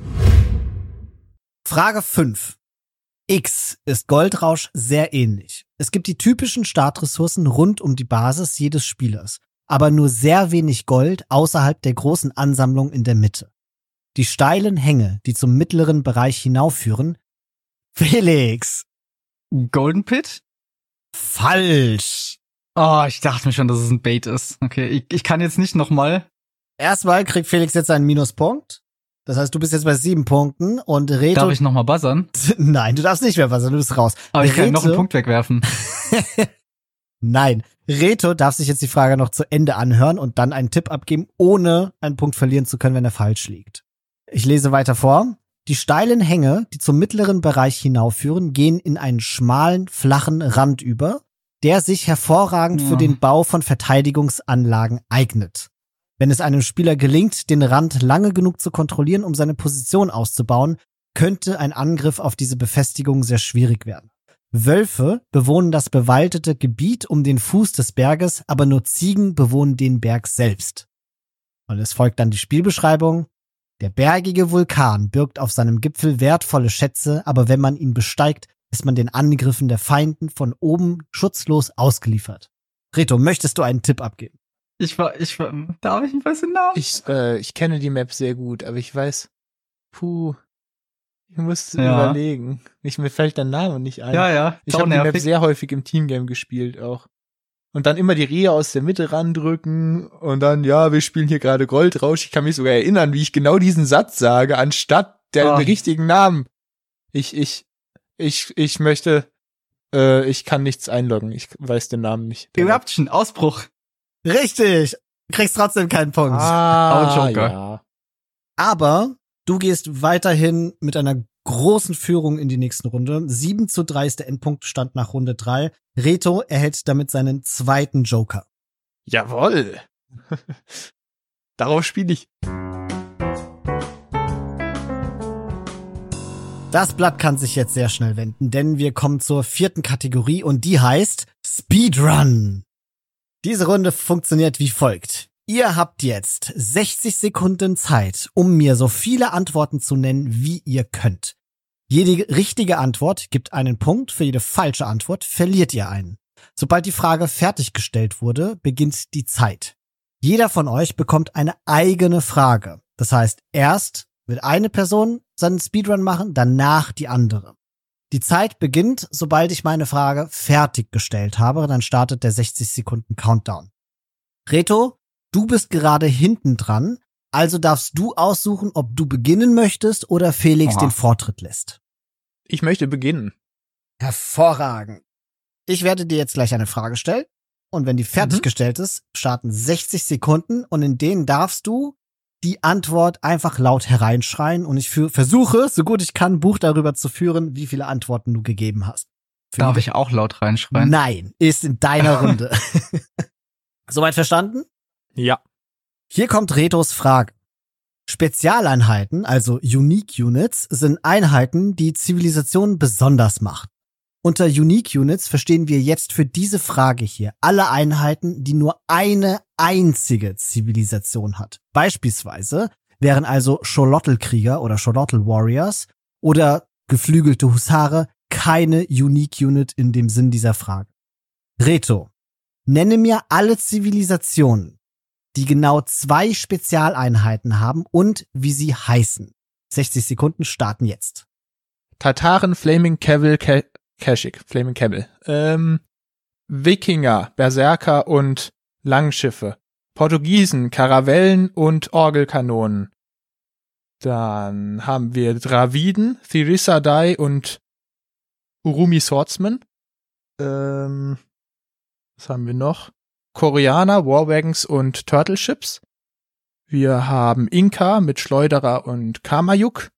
Frage fünf. X ist Goldrausch sehr ähnlich. Es gibt die typischen Startressourcen rund um die Basis jedes Spielers, aber nur sehr wenig Gold außerhalb der großen Ansammlung in der Mitte. Die steilen Hänge, die zum mittleren Bereich hinaufführen. Felix! Golden Pit? Falsch! Oh, ich dachte mir schon, dass es ein Bait ist. Okay, ich, ich kann jetzt nicht nochmal. Erstmal kriegt Felix jetzt einen Minuspunkt. Das heißt, du bist jetzt bei sieben Punkten und Reto... Darf ich nochmal buzzern? Nein, du darfst nicht mehr buzzern, du bist raus. Aber ich Reto... kann noch einen Punkt wegwerfen. Nein. Reto darf sich jetzt die Frage noch zu Ende anhören und dann einen Tipp abgeben, ohne einen Punkt verlieren zu können, wenn er falsch liegt. Ich lese weiter vor. Die steilen Hänge, die zum mittleren Bereich hinaufführen, gehen in einen schmalen, flachen Rand über, der sich hervorragend Ja. für den Bau von Verteidigungsanlagen eignet. Wenn es einem Spieler gelingt, den Rand lange genug zu kontrollieren, um seine Position auszubauen, könnte ein Angriff auf diese Befestigung sehr schwierig werden. Wölfe bewohnen das bewaldete Gebiet um den Fuß des Berges, aber nur Ziegen bewohnen den Berg selbst. Und es folgt dann die Spielbeschreibung. Der bergige Vulkan birgt auf seinem Gipfel wertvolle Schätze, aber wenn man ihn besteigt, ist man den Angriffen der Feinden von oben schutzlos ausgeliefert. Reto, möchtest du einen Tipp abgeben? Ich war, ich war, darf ich nicht weiß den Namen? Ich, äh, ich kenne die Map sehr gut, aber ich weiß, puh, ich muss Ja. überlegen. Ich, mir fällt der Name nicht ein. Ja, ja. Ich habe die Map sehr häufig im Teamgame gespielt auch. Und dann immer die Rehe aus der Mitte randrücken und dann, ja, wir spielen hier gerade Goldrausch. Ich kann mich sogar erinnern, wie ich genau diesen Satz sage, anstatt der Ah. richtigen Namen. Ich, ich, ich, ich möchte, äh, ich kann nichts einloggen. Ich weiß den Namen nicht. Eruption, Ausbruch. Richtig! Du kriegst trotzdem keinen Punkt. Ah, Auch Joker. ja. Aber du gehst weiterhin mit einer großen Führung in die nächste Runde. sieben zu drei ist der Endpunktstand nach Runde drei. Reto erhält damit seinen zweiten Joker. Jawoll. Darauf spiele ich. Das Blatt kann sich jetzt sehr schnell wenden, denn wir kommen zur vierten Kategorie und die heißt Speedrun. Diese Runde funktioniert wie folgt. Ihr habt jetzt sechzig Sekunden Zeit, um mir so viele Antworten zu nennen, wie ihr könnt. Jede richtige Antwort gibt einen Punkt, für jede falsche Antwort verliert ihr einen. Sobald die Frage fertiggestellt wurde, beginnt die Zeit. Jeder von euch bekommt eine eigene Frage. Das heißt, erst wird eine Person seinen Speedrun machen, danach die andere. Die Zeit beginnt, sobald ich meine Frage fertiggestellt habe, dann startet der sechzig Sekunden Countdown. Reto, du bist gerade hinten dran, also darfst du aussuchen, ob du beginnen möchtest oder Felix Oha. den Vortritt lässt. Ich möchte beginnen. Hervorragend. Ich werde dir jetzt gleich eine Frage stellen und wenn die fertiggestellt ist, starten sechzig Sekunden und in denen darfst du die Antwort einfach laut hereinschreien und ich für, versuche, so gut ich kann, Buch darüber zu führen, wie viele Antworten du gegeben hast. Für Darf jede- ich auch laut reinschreien? Nein, ist in deiner Runde. Soweit verstanden? Ja. Hier kommt Retos Frage. Spezialeinheiten, also Unique Units, sind Einheiten, die Zivilisationen besonders machen. Unter Unique Units verstehen wir jetzt für diese Frage hier alle Einheiten, die nur eine einzige Zivilisation hat. Beispielsweise wären also Xolotl-Krieger oder Xolotl-Warriors oder geflügelte Husare keine Unique Unit in dem Sinn dieser Frage. Reto, nenne mir alle Zivilisationen, die genau zwei Spezialeinheiten haben und wie sie heißen. sechzig Sekunden starten jetzt. Tataren, Flaming Cavalry, Ka Kashyyyk, Flaming Camel. Ähm, Wikinger, Berserker und Langschiffe. Portugiesen, Karavellen und Orgelkanonen. Dann haben wir Draviden, Therisadai und Urumi Swordsman. Ähm, was haben wir noch? Koreaner, Warwagons und Turtle Ships. Wir haben Inka mit Schleuderer und Kamayuk.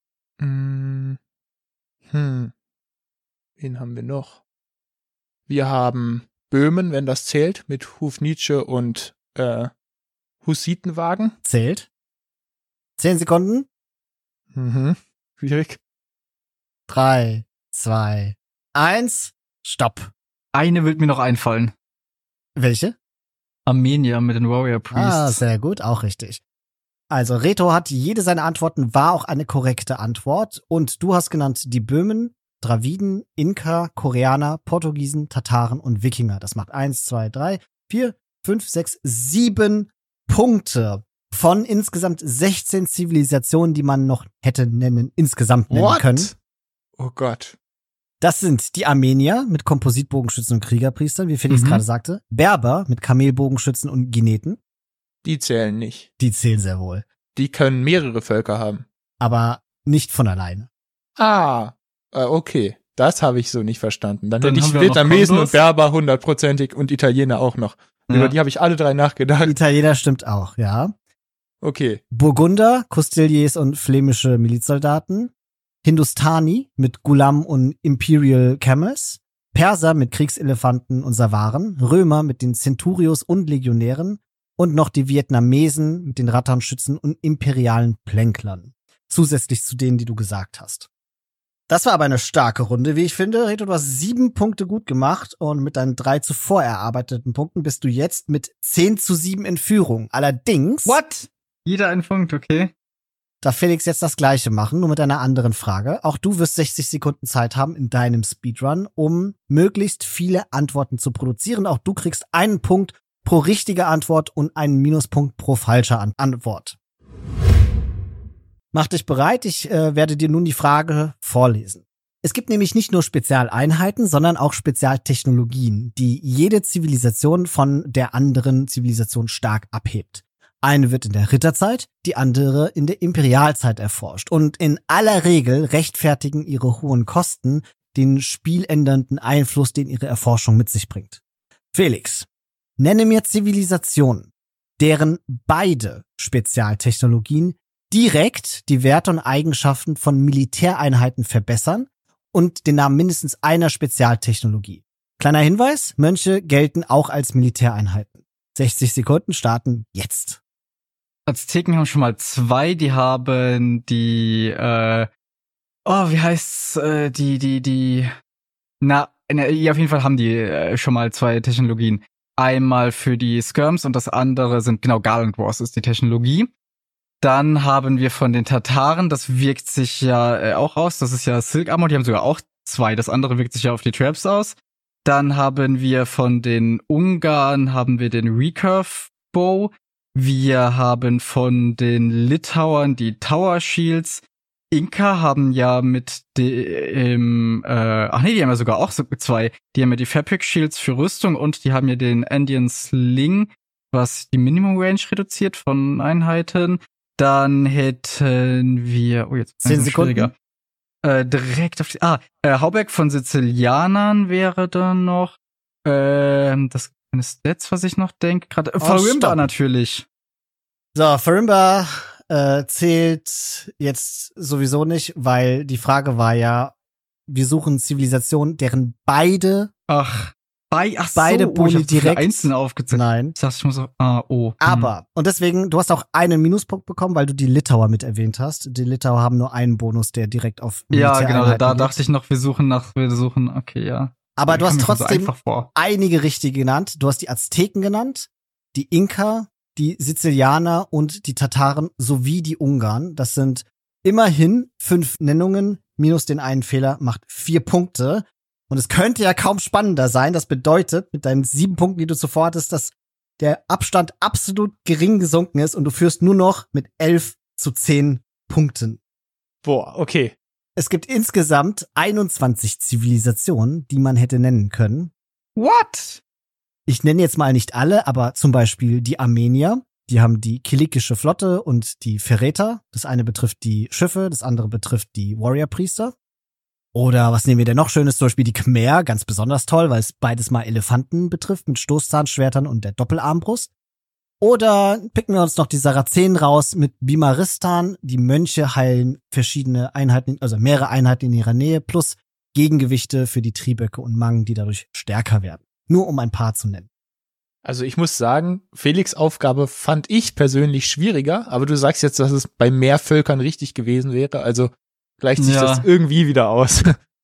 Hm. Hm. Wen haben wir noch? Wir haben Böhmen, wenn das zählt, mit Hufnietzsche und äh, Hussitenwagen. Zählt. Zehn Sekunden. Mhm. Schwierig. Drei, zwei, eins. Stopp. Eine wird mir noch einfallen. Welche? Armenier mit den Warrior Ah, Priests. sehr gut, auch richtig. Also Reto hat jede seiner Antworten war auch eine korrekte Antwort und du hast genannt die Böhmen, Draviden, Inka, Koreaner, Portugiesen, Tataren und Wikinger. Das macht eins, zwei, drei, vier, fünf, sechs, sieben Punkte von insgesamt sechzehn Zivilisationen, die man noch hätte nennen, insgesamt nennen What? können. Oh Gott. Das sind die Armenier mit Kompositbogenschützen und Kriegerpriestern, wie Felix Mhm. gerade sagte, Berber mit Kamelbogenschützen und Gineten, Die zählen nicht. Die zählen sehr wohl. Die können mehrere Völker haben. Aber nicht von alleine. Ah, äh, okay. Das habe ich so nicht verstanden. Dann, Dann hätte ich haben wir auch noch Vietnamesen Kondos. und Berber hundertprozentig und Italiener auch noch. Ja. Über die habe ich alle drei nachgedacht. Italiener stimmt auch, ja. Okay. Burgunder, Costiliers und flämische Milizsoldaten. Hindustani mit Ghulam und Imperial Camels. Perser mit Kriegselefanten und Savaren. Römer mit den Centurios und Legionären. Und noch die Vietnamesen mit den Rattanschützen und imperialen Plänklern. Zusätzlich zu denen, die du gesagt hast. Das war aber eine starke Runde, wie ich finde. Reto, du hast sieben Punkte gut gemacht und mit deinen drei zuvor erarbeiteten Punkten bist du jetzt mit zehn zu sieben in Führung. Allerdings What? Jeder ein Punkt, okay. darf Felix jetzt das Gleiche machen, nur mit einer anderen Frage. Auch du wirst sechzig Sekunden Zeit haben in deinem Speedrun, um möglichst viele Antworten zu produzieren. Auch du kriegst einen Punkt pro richtige Antwort und einen Minuspunkt pro falsche An- Antwort. Mach dich bereit, ich äh, werde dir nun die Frage vorlesen. Es gibt nämlich nicht nur Spezialeinheiten, sondern auch Spezialtechnologien, die jede Zivilisation von der anderen Zivilisation stark abhebt. Eine wird in der Ritterzeit, die andere in der Imperialzeit erforscht. Und in aller Regel rechtfertigen ihre hohen Kosten den spieländernden Einfluss, den ihre Erforschung mit sich bringt. Felix, nenne mir Zivilisationen, deren beide Spezialtechnologien direkt die Werte und Eigenschaften von Militäreinheiten verbessern und den Namen mindestens einer Spezialtechnologie. Kleiner Hinweis, Mönche gelten auch als Militäreinheiten. sechzig Sekunden starten jetzt. Azteken haben schon mal zwei, die haben die, äh, oh, wie heißt's, äh, die, die, die, na, na ja, auf jeden Fall haben die äh, schon mal zwei Technologien. Einmal für die Skirms und das andere sind, genau, Garland Wars ist die Technologie. Dann haben wir von den Tataren, das wirkt sich ja äh, auch aus, das ist ja Silk Armor, die haben sogar auch zwei, das andere wirkt sich ja auf die Traps aus. Dann haben wir von den Ungarn, haben wir den Recurve Bow, wir haben von den Litauern die Tower Shields, Inka haben ja mit dem, äh, ach nee, die haben ja sogar auch so zwei, die haben ja die Fabric Shields für Rüstung und die haben ja den Andean Sling, was die Minimum Range reduziert von Einheiten. Dann hätten wir, oh jetzt Zehn Sekunden. Äh, direkt auf die, ah, äh, Hauberg von Sizilianern wäre da noch, ähm, das meine Stats, was ich noch denke, gerade, äh, Oh, Farimba stopp. natürlich. So, Farimba äh, zählt jetzt sowieso nicht, weil die Frage war ja, wir suchen Zivilisationen, deren beide, Ach, bei, ach beide so, oh, ich Boni hab so viele direkt. einzeln aufgezählt. Nein. Ich dachte, ich muss so, ah, oh. hm. Aber, und deswegen, du hast auch einen Minuspunkt bekommen, weil du die Litauer mit erwähnt hast. Die Litauer haben nur einen Bonus, der direkt auf Ja, genau, Militäreinheiten da geht. dachte ich noch, wir suchen nach, wir suchen, okay, ja. Aber du Kam hast mir schon so trotzdem einfach vor. einige richtige genannt. Du hast die Azteken genannt, die Inka, die Sizilianer und die Tataren sowie die Ungarn. Das sind immerhin fünf Nennungen, minus den einen Fehler, macht vier Punkte. Und es könnte ja kaum spannender sein. Das bedeutet, mit deinen sieben Punkten, die du zuvor hattest, dass der Abstand absolut gering gesunken ist und du führst nur noch mit elf zu zehn Punkten. Boah, okay. Es gibt insgesamt einundzwanzig Zivilisationen, die man hätte nennen können. What? Ich nenne jetzt mal nicht alle, aber zum Beispiel die Armenier. Die haben die kilikische Flotte und die Verräter. Das eine betrifft die Schiffe, das andere betrifft die Warrior-Priester. Oder was nehmen wir denn noch Schönes? Zum Beispiel die Khmer, ganz besonders toll, weil es beides mal Elefanten betrifft mit Stoßzahnschwertern und der Doppelarmbrust. Oder picken wir uns noch die Sarazenen raus mit Bimaristan. Die Mönche heilen verschiedene Einheiten, also mehrere Einheiten in ihrer Nähe, plus Gegengewichte für die Trieböcke und Mang, die dadurch stärker werden. Nur um ein paar zu nennen. Also ich muss sagen, Felix' Aufgabe fand ich persönlich schwieriger, aber du sagst jetzt, dass es bei mehr Völkern richtig gewesen wäre, also gleicht sich Ja. das irgendwie wieder aus.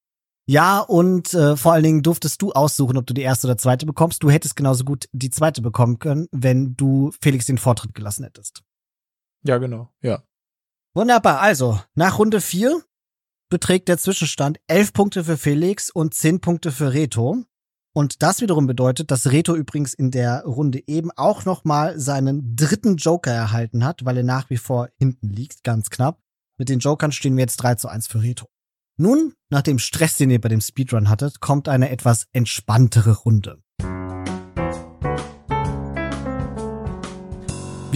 Ja, und äh, vor allen Dingen durftest du aussuchen, ob du die erste oder zweite bekommst. Du hättest genauso gut die zweite bekommen können, wenn du Felix den Vortritt gelassen hättest. Ja, genau, ja. Wunderbar, also nach Runde vier beträgt der Zwischenstand elf Punkte für Felix und zehn Punkte für Reto. Und das wiederum bedeutet, dass Reto übrigens in der Runde eben auch noch mal seinen dritten Joker erhalten hat, weil er nach wie vor hinten liegt, ganz knapp. Mit den Jokern stehen wir jetzt drei zu eins für Reto. Nun, nach dem Stress, den ihr bei dem Speedrun hattet, kommt eine etwas entspanntere Runde.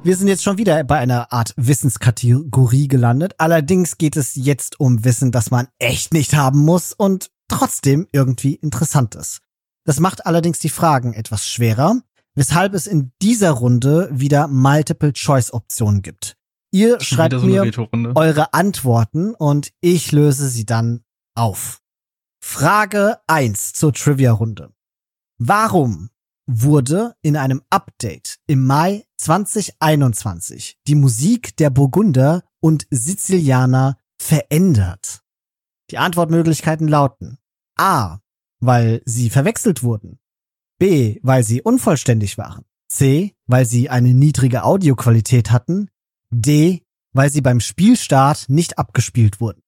Wir sind jetzt schon wieder bei einer Art Wissenskategorie gelandet. Allerdings geht es jetzt um Wissen, das man echt nicht haben muss und trotzdem irgendwie interessant ist. Das macht allerdings die Fragen etwas schwerer, weshalb es in dieser Runde wieder Multiple-Choice-Optionen gibt. Ihr Schon schreibt wieder so eine mir Retro-Runde. eure Antworten und ich löse sie dann auf. Frage eins zur Trivia-Runde. Warum wurde in einem Update im Mai zwanzig einundzwanzig die Musik der Burgunder und Sizilianer verändert? Die Antwortmöglichkeiten lauten A, weil sie verwechselt wurden, B, weil sie unvollständig waren, C, weil sie eine niedrige Audioqualität hatten, D, weil sie beim Spielstart nicht abgespielt wurden.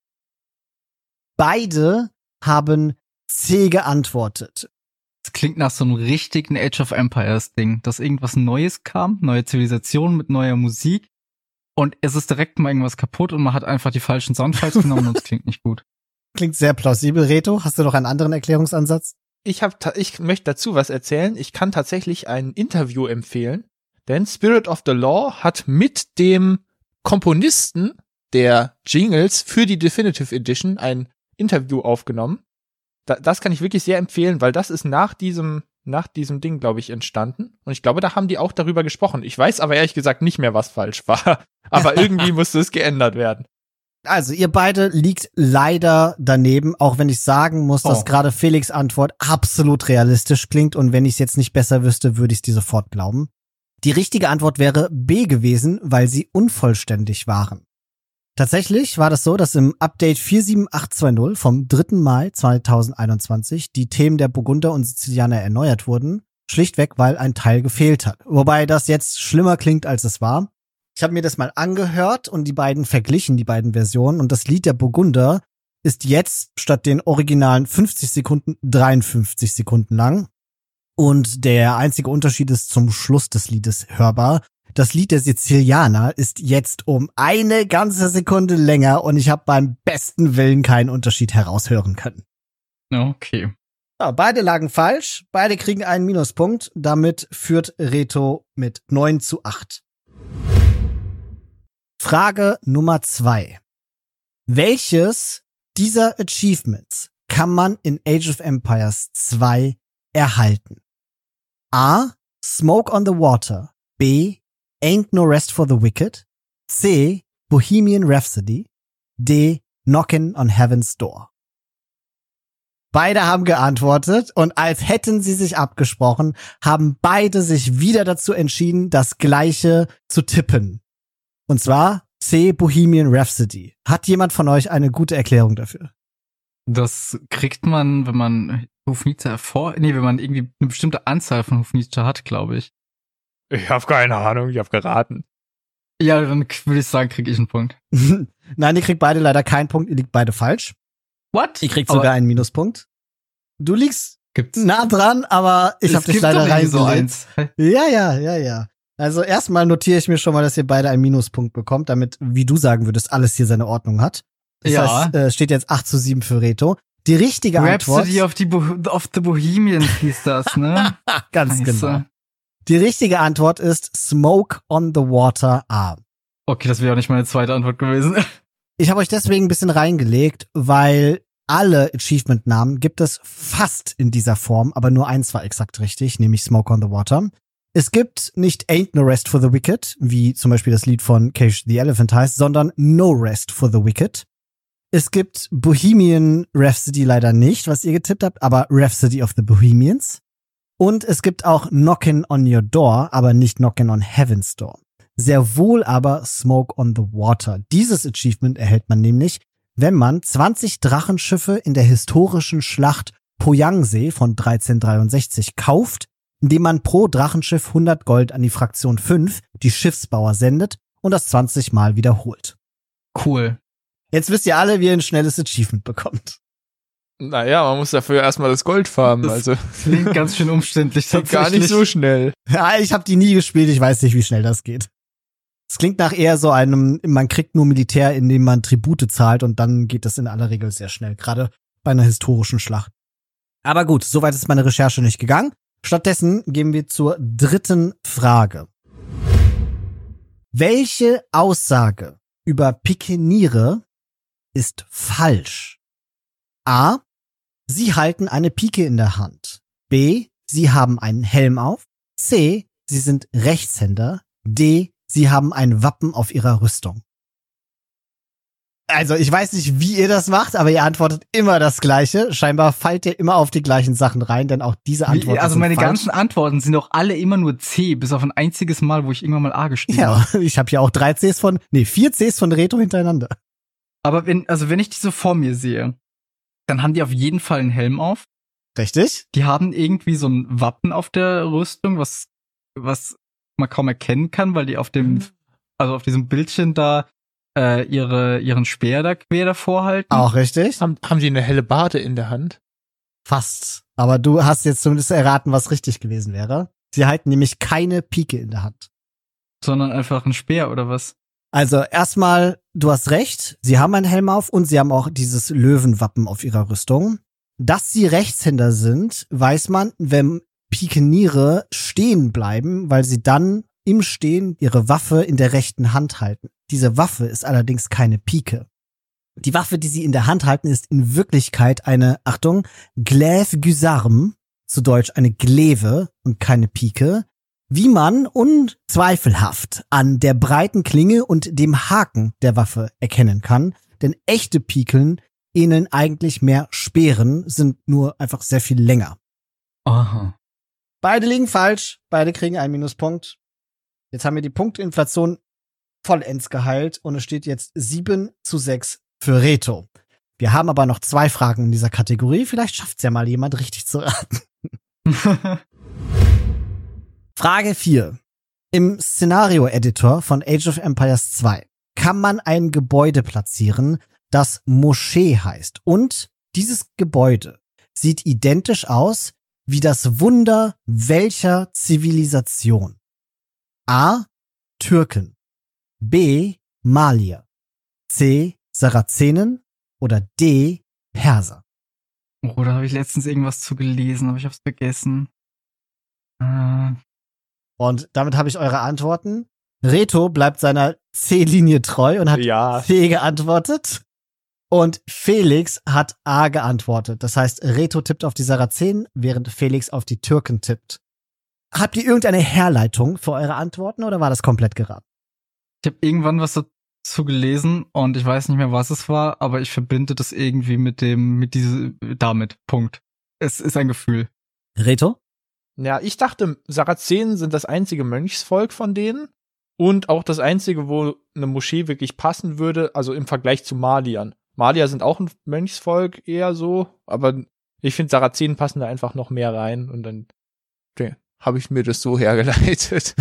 Beide haben C geantwortet. Das klingt nach so einem richtigen Age of Empires Ding, dass irgendwas Neues kam, neue Zivilisation mit neuer Musik und es ist direkt mal irgendwas kaputt und man hat einfach die falschen Soundfiles genommen und es klingt nicht gut. Klingt sehr plausibel. Reto, hast du noch einen anderen Erklärungsansatz? Ich hab, ta- ich möchte dazu was erzählen. Ich kann tatsächlich ein Interview empfehlen, denn Spirit of the Law hat mit dem Komponisten der Jingles für die Definitive Edition ein Interview aufgenommen. Da, das kann ich wirklich sehr empfehlen, weil das ist nach diesem, nach diesem Ding, glaube ich, entstanden. Und ich glaube, da haben die auch darüber gesprochen. Ich weiß aber ehrlich gesagt nicht mehr, was falsch war. Aber irgendwie musste es geändert werden. Also, ihr beide liegt leider daneben, auch wenn ich sagen muss, dass Oh. gerade Felix' Antwort absolut realistisch klingt und wenn ich es jetzt nicht besser wüsste, würde ich es dir sofort glauben. Die richtige Antwort wäre B gewesen, weil sie unvollständig waren. Tatsächlich war das so, dass im Update vier sieben acht zwei null vom dritten Mai zweitausendeinundzwanzig die Themen der Burgunder und Sizilianer erneuert wurden, schlichtweg, weil ein Teil gefehlt hat. Wobei das jetzt schlimmer klingt, als es war. Ich habe mir das mal angehört und die beiden verglichen, die beiden Versionen, und das Lied der Burgunder ist jetzt statt den originalen fünfzig Sekunden dreiundfünfzig Sekunden lang. Und der einzige Unterschied ist zum Schluss des Liedes hörbar. Das Lied der Sizilianer ist jetzt um eine ganze Sekunde länger und ich habe beim besten Willen keinen Unterschied heraushören können. Okay. Ja, beide lagen falsch, beide kriegen einen Minuspunkt, damit führt Reto mit neun zu acht. Frage Nummer zwei. Welches dieser Achievements kann man in Age of Empires zwei erhalten? A. Smoke on the Water. B. Ain't No Rest for the Wicked. C. Bohemian Rhapsody. D. Knockin' on Heaven's Door. Beide haben geantwortet und als hätten sie sich abgesprochen, haben beide sich wieder dazu entschieden, das Gleiche zu tippen. Und zwar C. Bohemian Rhapsody. Hat jemand von euch eine gute Erklärung dafür? Das kriegt man, wenn man Hofnitzer hervor... Nee, wenn man irgendwie eine bestimmte Anzahl von Hofnitzer hat, glaube ich. Ich habe keine Ahnung, ich habe geraten. Ja, dann würde ich sagen, kriege ich einen Punkt. Nein, ihr kriegt beide leider keinen Punkt, ihr liegt beide falsch. What? Ihr kriegt sogar Aber einen Minuspunkt. Du liegst gibt's nah dran, aber ich es habe dich gibt leider doch irgendwie so reingelegt. eins. Ja, ja, ja, ja. Also erstmal notiere ich mir schon mal, dass ihr beide einen Minuspunkt bekommt, damit, wie du sagen würdest, alles hier seine Ordnung hat. Das Ja. heißt, äh, steht jetzt acht zu sieben für Reto. Die richtige Antwort... Rhapsody of, die Bo- of the Bohemians hieß das, ne? Ganz Scheiße. genau. Die richtige Antwort ist Smoke on the Water A. Okay, das wäre auch nicht meine zweite Antwort gewesen. Ich habe euch deswegen ein bisschen reingelegt, weil alle Achievement-Namen gibt es fast in dieser Form, aber nur eins war exakt richtig, nämlich Smoke on the Water. Es gibt nicht Ain't No Rest for the Wicked, wie zum Beispiel das Lied von Cage the Elephant heißt, sondern No Rest for the Wicked. Es gibt Bohemian Rhapsody leider nicht, was ihr getippt habt, aber Rhapsody of the Bohemians. Und es gibt auch Knockin' on Your Door, aber nicht Knockin' on Heaven's Door. Sehr wohl aber Smoke on the Water. Dieses Achievement erhält man nämlich, wenn man zwanzig Drachenschiffe in der historischen Schlacht Poyangsee von dreizehnhundertdreiundsechzig kauft, indem man pro Drachenschiff hundert Gold an die Fraktion fünf, die Schiffsbauer, sendet und das zwanzig Mal wiederholt. Cool. Jetzt wisst ihr alle, wie ihr ein schnelles Achievement bekommt. Naja, man muss dafür erstmal das Gold farmen, Das also klingt ganz schön umständlich gar tatsächlich. nicht so schnell. Ja, ich habe die nie gespielt, ich weiß nicht, wie schnell das geht. Es klingt nach eher so einem, man kriegt nur Militär, indem man Tribute zahlt und dann geht das in aller Regel sehr schnell, gerade bei einer historischen Schlacht. Aber gut, soweit ist meine Recherche nicht gegangen. Stattdessen gehen wir zur dritten Frage. Welche Aussage über Pikeniere ist falsch? A. Sie halten eine Pike in der Hand. B. Sie haben einen Helm auf. C. Sie sind Rechtshänder. D. Sie haben ein Wappen auf ihrer Rüstung. Also, ich weiß nicht, wie ihr das macht, aber ihr antwortet immer das Gleiche. Scheinbar fallt ihr immer auf die gleichen Sachen rein, denn auch diese Antworten Wie, also sind meine falsch. ganzen Antworten sind auch alle immer nur C, bis auf ein einziges Mal, wo ich irgendwann mal A geschrieben Ja, habe. ich habe hier auch drei Cs von, nee, vier Cs von Reto hintereinander. Aber wenn, also wenn ich die so vor mir sehe, dann haben die auf jeden Fall einen Helm auf. Richtig? Die haben irgendwie so ein Wappen auf der Rüstung, was, was man kaum erkennen kann, weil die auf dem, also auf diesem Bildchen da äh, ihre, ihren Speer da quer davor halten. Auch richtig? Haben, haben die eine helle Bade in der Hand? Fast. Aber du hast jetzt zumindest erraten, was richtig gewesen wäre. Sie halten nämlich keine Pike in der Hand. Sondern einfach ein Speer oder was? Also erstmal, du hast recht, sie haben einen Helm auf und sie haben auch dieses Löwenwappen auf ihrer Rüstung. Dass sie Rechtshänder sind, weiß man, wenn Pikeniere stehen bleiben, weil sie dann im Stehen ihre Waffe in der rechten Hand halten. Diese Waffe ist allerdings keine Pike. Die Waffe, die sie in der Hand halten, ist in Wirklichkeit eine, Achtung, Glaive Gusarme, zu Deutsch eine Gleve und keine Pike, wie man unzweifelhaft an der breiten Klinge und dem Haken der Waffe erkennen kann, denn echte Pikeln ähneln eigentlich mehr Speeren, sind nur einfach sehr viel länger. Aha. Beide liegen falsch, beide kriegen einen Minuspunkt. Jetzt haben wir die Punktinflation vollends geheilt und es steht jetzt sieben zu sechs für Reto. Wir haben aber noch zwei Fragen in dieser Kategorie, vielleicht schafft's ja mal jemand richtig zu raten. Frage vier. Im Szenario-Editor von Age of Empires zwei kann man ein Gebäude platzieren, das Moschee heißt. Und dieses Gebäude sieht identisch aus wie das Wunder welcher Zivilisation? A. Türken. B. Malier. C. Sarazenen. Oder D. Perser. Oh, da habe ich letztens irgendwas zu gelesen, aber ich hab's vergessen. Äh, Und damit habe ich eure Antworten. Reto bleibt seiner C-Linie treu und hat Ja. C geantwortet. Und Felix hat A geantwortet. Das heißt, Reto tippt auf die Sarazenen, während Felix auf die Türken tippt. Habt ihr irgendeine Herleitung für eure Antworten oder war das komplett geraten? ich habe irgendwann was dazu gelesen und ich weiß nicht mehr, was es war, aber ich verbinde das irgendwie mit dem, mit diese, damit. Punkt. Es ist ein Gefühl. Reto? Ja, ich dachte, Sarazenen sind das einzige Mönchsvolk von denen und auch das einzige, wo eine Moschee wirklich passen würde, also im Vergleich zu Maliern. Malier sind auch ein Mönchsvolk eher so, aber ich finde, Sarazenen passen da einfach noch mehr rein und dann okay, habe ich mir das so hergeleitet.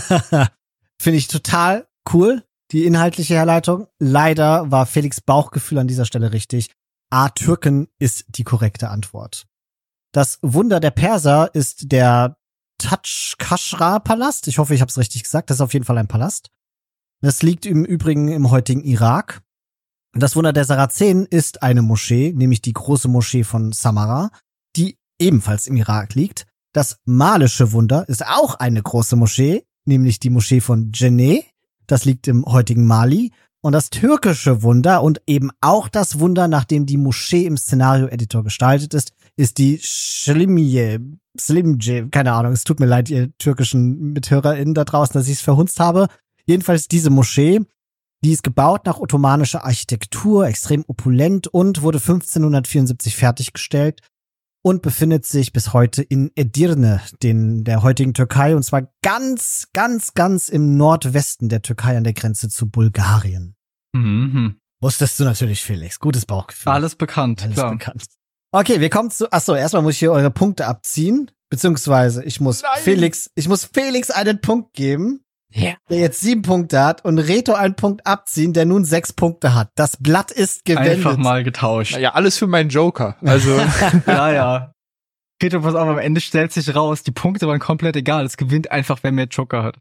Finde ich total cool, die inhaltliche Herleitung. Leider war Felix' Bauchgefühl an dieser Stelle richtig. A. Türken ist die korrekte Antwort. Das Wunder der Perser ist der Taj-Kashra-Palast. Ich hoffe, ich habe es richtig gesagt. Das ist auf jeden Fall ein Palast. Das liegt im Übrigen im heutigen Irak. Das Wunder der Sarazenen ist eine Moschee, nämlich die große Moschee von Samarra, die ebenfalls im Irak liegt. Das malische Wunder ist auch eine große Moschee, nämlich die Moschee von Djenné. Das liegt im heutigen Mali. Und das türkische Wunder und eben auch das Wunder, nach dem die Moschee im Szenario-Editor gestaltet ist, ist die Schlimje, Slimje, keine Ahnung, es tut mir leid, ihr türkischen MithörerInnen da draußen, dass ich es verhunzt habe. Jedenfalls diese Moschee, die ist gebaut nach ottomanischer Architektur, extrem opulent und wurde fünfzehnhundertvierundsiebzig fertiggestellt und befindet sich bis heute in Edirne, den, der heutigen Türkei, und zwar ganz, ganz, ganz im Nordwesten der Türkei an der Grenze zu Bulgarien. Mhm. Wusstest du natürlich, Felix. Gutes Bauchgefühl. Alles bekannt, Alles klar. bekannt. Okay, wir kommen zu, achso, erstmal muss ich hier eure Punkte abziehen, beziehungsweise ich muss Nein. Felix, ich muss Felix einen Punkt geben, Ja. der jetzt sieben Punkte hat, und Reto einen Punkt abziehen, der nun sechs Punkte hat. Das Blatt ist gewendet. Einfach mal getauscht. Naja, alles für meinen Joker. Also, Ja, ja. Peter, pass auf, am Ende stellt sich raus, die Punkte waren komplett egal. Es gewinnt einfach, wer mehr Joker hat.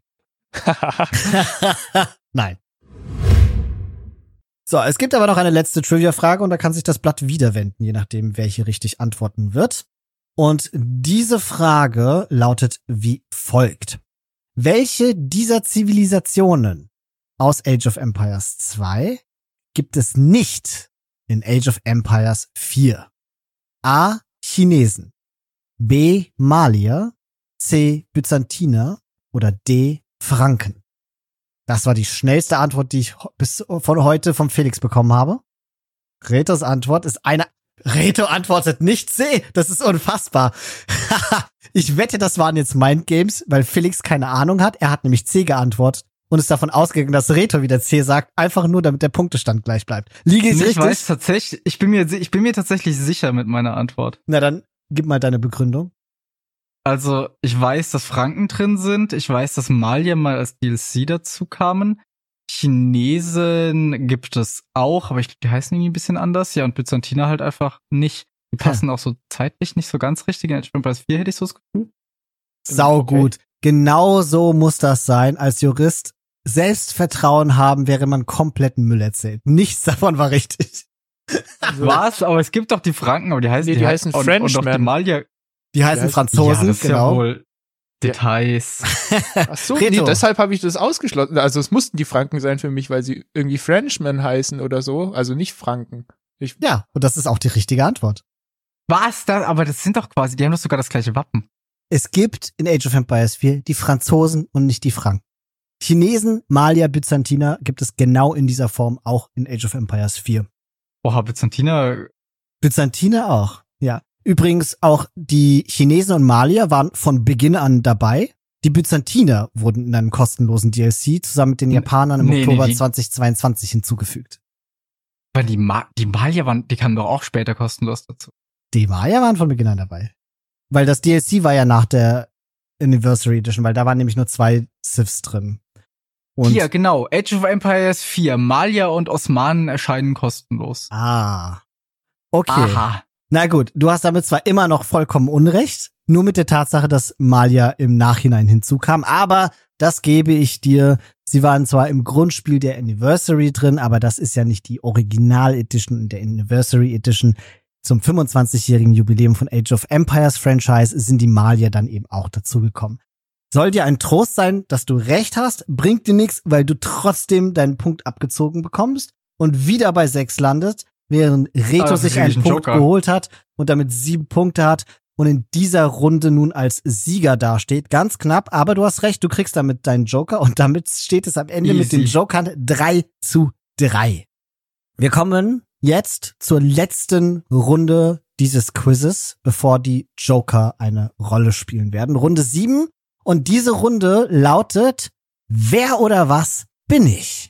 Nein. So, es gibt aber noch eine letzte Trivia-Frage und da kann sich das Blatt wieder wenden, je nachdem, wer hier richtig antworten wird. Und diese Frage lautet wie folgt. Welche dieser Zivilisationen aus Age of Empires zwei gibt es nicht in Age of Empires vier? A. Chinesen, B. Malier, C. Byzantiner oder D. Franken? Das war die schnellste Antwort, die ich bis von heute vom Felix bekommen habe. Retos Antwort ist eine... Reto antwortet nicht C. Das ist unfassbar. Ich wette, das waren jetzt Mindgames, weil Felix keine Ahnung hat. Er hat nämlich C geantwortet und ist davon ausgegangen, dass Reto wieder C sagt, einfach nur, damit der Punktestand gleich bleibt. Liege ich richtig? Ich weiß tatsächlich, ich bin mir, ich bin mir tatsächlich sicher mit meiner Antwort. Na dann, gib mal deine Begründung. Also, ich weiß, dass Franken drin sind. Ich weiß, dass Malier mal als D L C dazu kamen. Chinesen gibt es auch, aber ich glaube, die heißen irgendwie ein bisschen anders. Ja, und Byzantiner halt einfach nicht. Die passen hm. auch so zeitlich nicht so ganz richtig. In Age of Empires vier hätte ich so das Gefühl. Sau gut. Okay. Genau so muss das sein. Als Jurist Selbstvertrauen haben, während man kompletten Müll erzählt. Nichts davon war richtig. Was? Aber es gibt doch die Franken, aber die heißen, nee, die, die heißen und, Frenchmen. Und auch die Malier. Die heißen die Franzosen, ja, das genau. Ist ja wohl Details. Ach so, nee, deshalb habe ich das ausgeschlossen. Also es mussten die Franken sein für mich, weil sie irgendwie Frenchmen heißen oder so. Also nicht Franken. Ich ja, und das ist auch die richtige Antwort. Was? Das, aber das sind doch quasi, die haben doch sogar das gleiche Wappen. Es gibt in Age of Empires vier die Franzosen und nicht die Franken. Chinesen, Malier, Byzantiner gibt es genau in dieser Form auch in Age of Empires vier. Oha, Byzantiner. Byzantiner auch, ja. Übrigens auch die Chinesen und Malier waren von Beginn an dabei. Die Byzantiner wurden in einem kostenlosen D L C zusammen mit den Japanern im nee, Oktober nee, die, zweitausendzweiundzwanzig hinzugefügt. Aber die, Ma- die Malier waren, die kamen doch auch später kostenlos dazu. Die Malier waren von Beginn an dabei. Weil das D L C war ja nach der Anniversary Edition, weil da waren nämlich nur zwei Siths drin. Und Hier, genau. Age of Empires vier. Malier und Osmanen erscheinen kostenlos. Ah. Okay. Aha. Na gut, du hast damit zwar immer noch vollkommen Unrecht, nur mit der Tatsache, dass Malier im Nachhinein hinzukam, aber das gebe ich dir. Sie waren zwar im Grundspiel der Anniversary drin, aber das ist ja nicht die Original Edition und der Anniversary Edition. Zum fünfundzwanzigjährigen Jubiläum von Age of Empires Franchise sind die Malier dann eben auch dazugekommen. Soll dir ein Trost sein, dass du recht hast, bringt dir nichts, weil du trotzdem deinen Punkt abgezogen bekommst und wieder bei sechs landet, während Reto also sich einen ein Punkt Joker. geholt hat und damit sieben Punkte hat und in dieser Runde nun als Sieger dasteht. Ganz knapp, aber du hast recht, du kriegst damit deinen Joker und damit steht es am Ende Easy. Mit den Jokern drei zu drei. Wir kommen jetzt zur letzten Runde dieses Quizzes, bevor die Joker eine Rolle spielen werden. Runde sieben. Und diese Runde lautet: Wer oder was bin ich?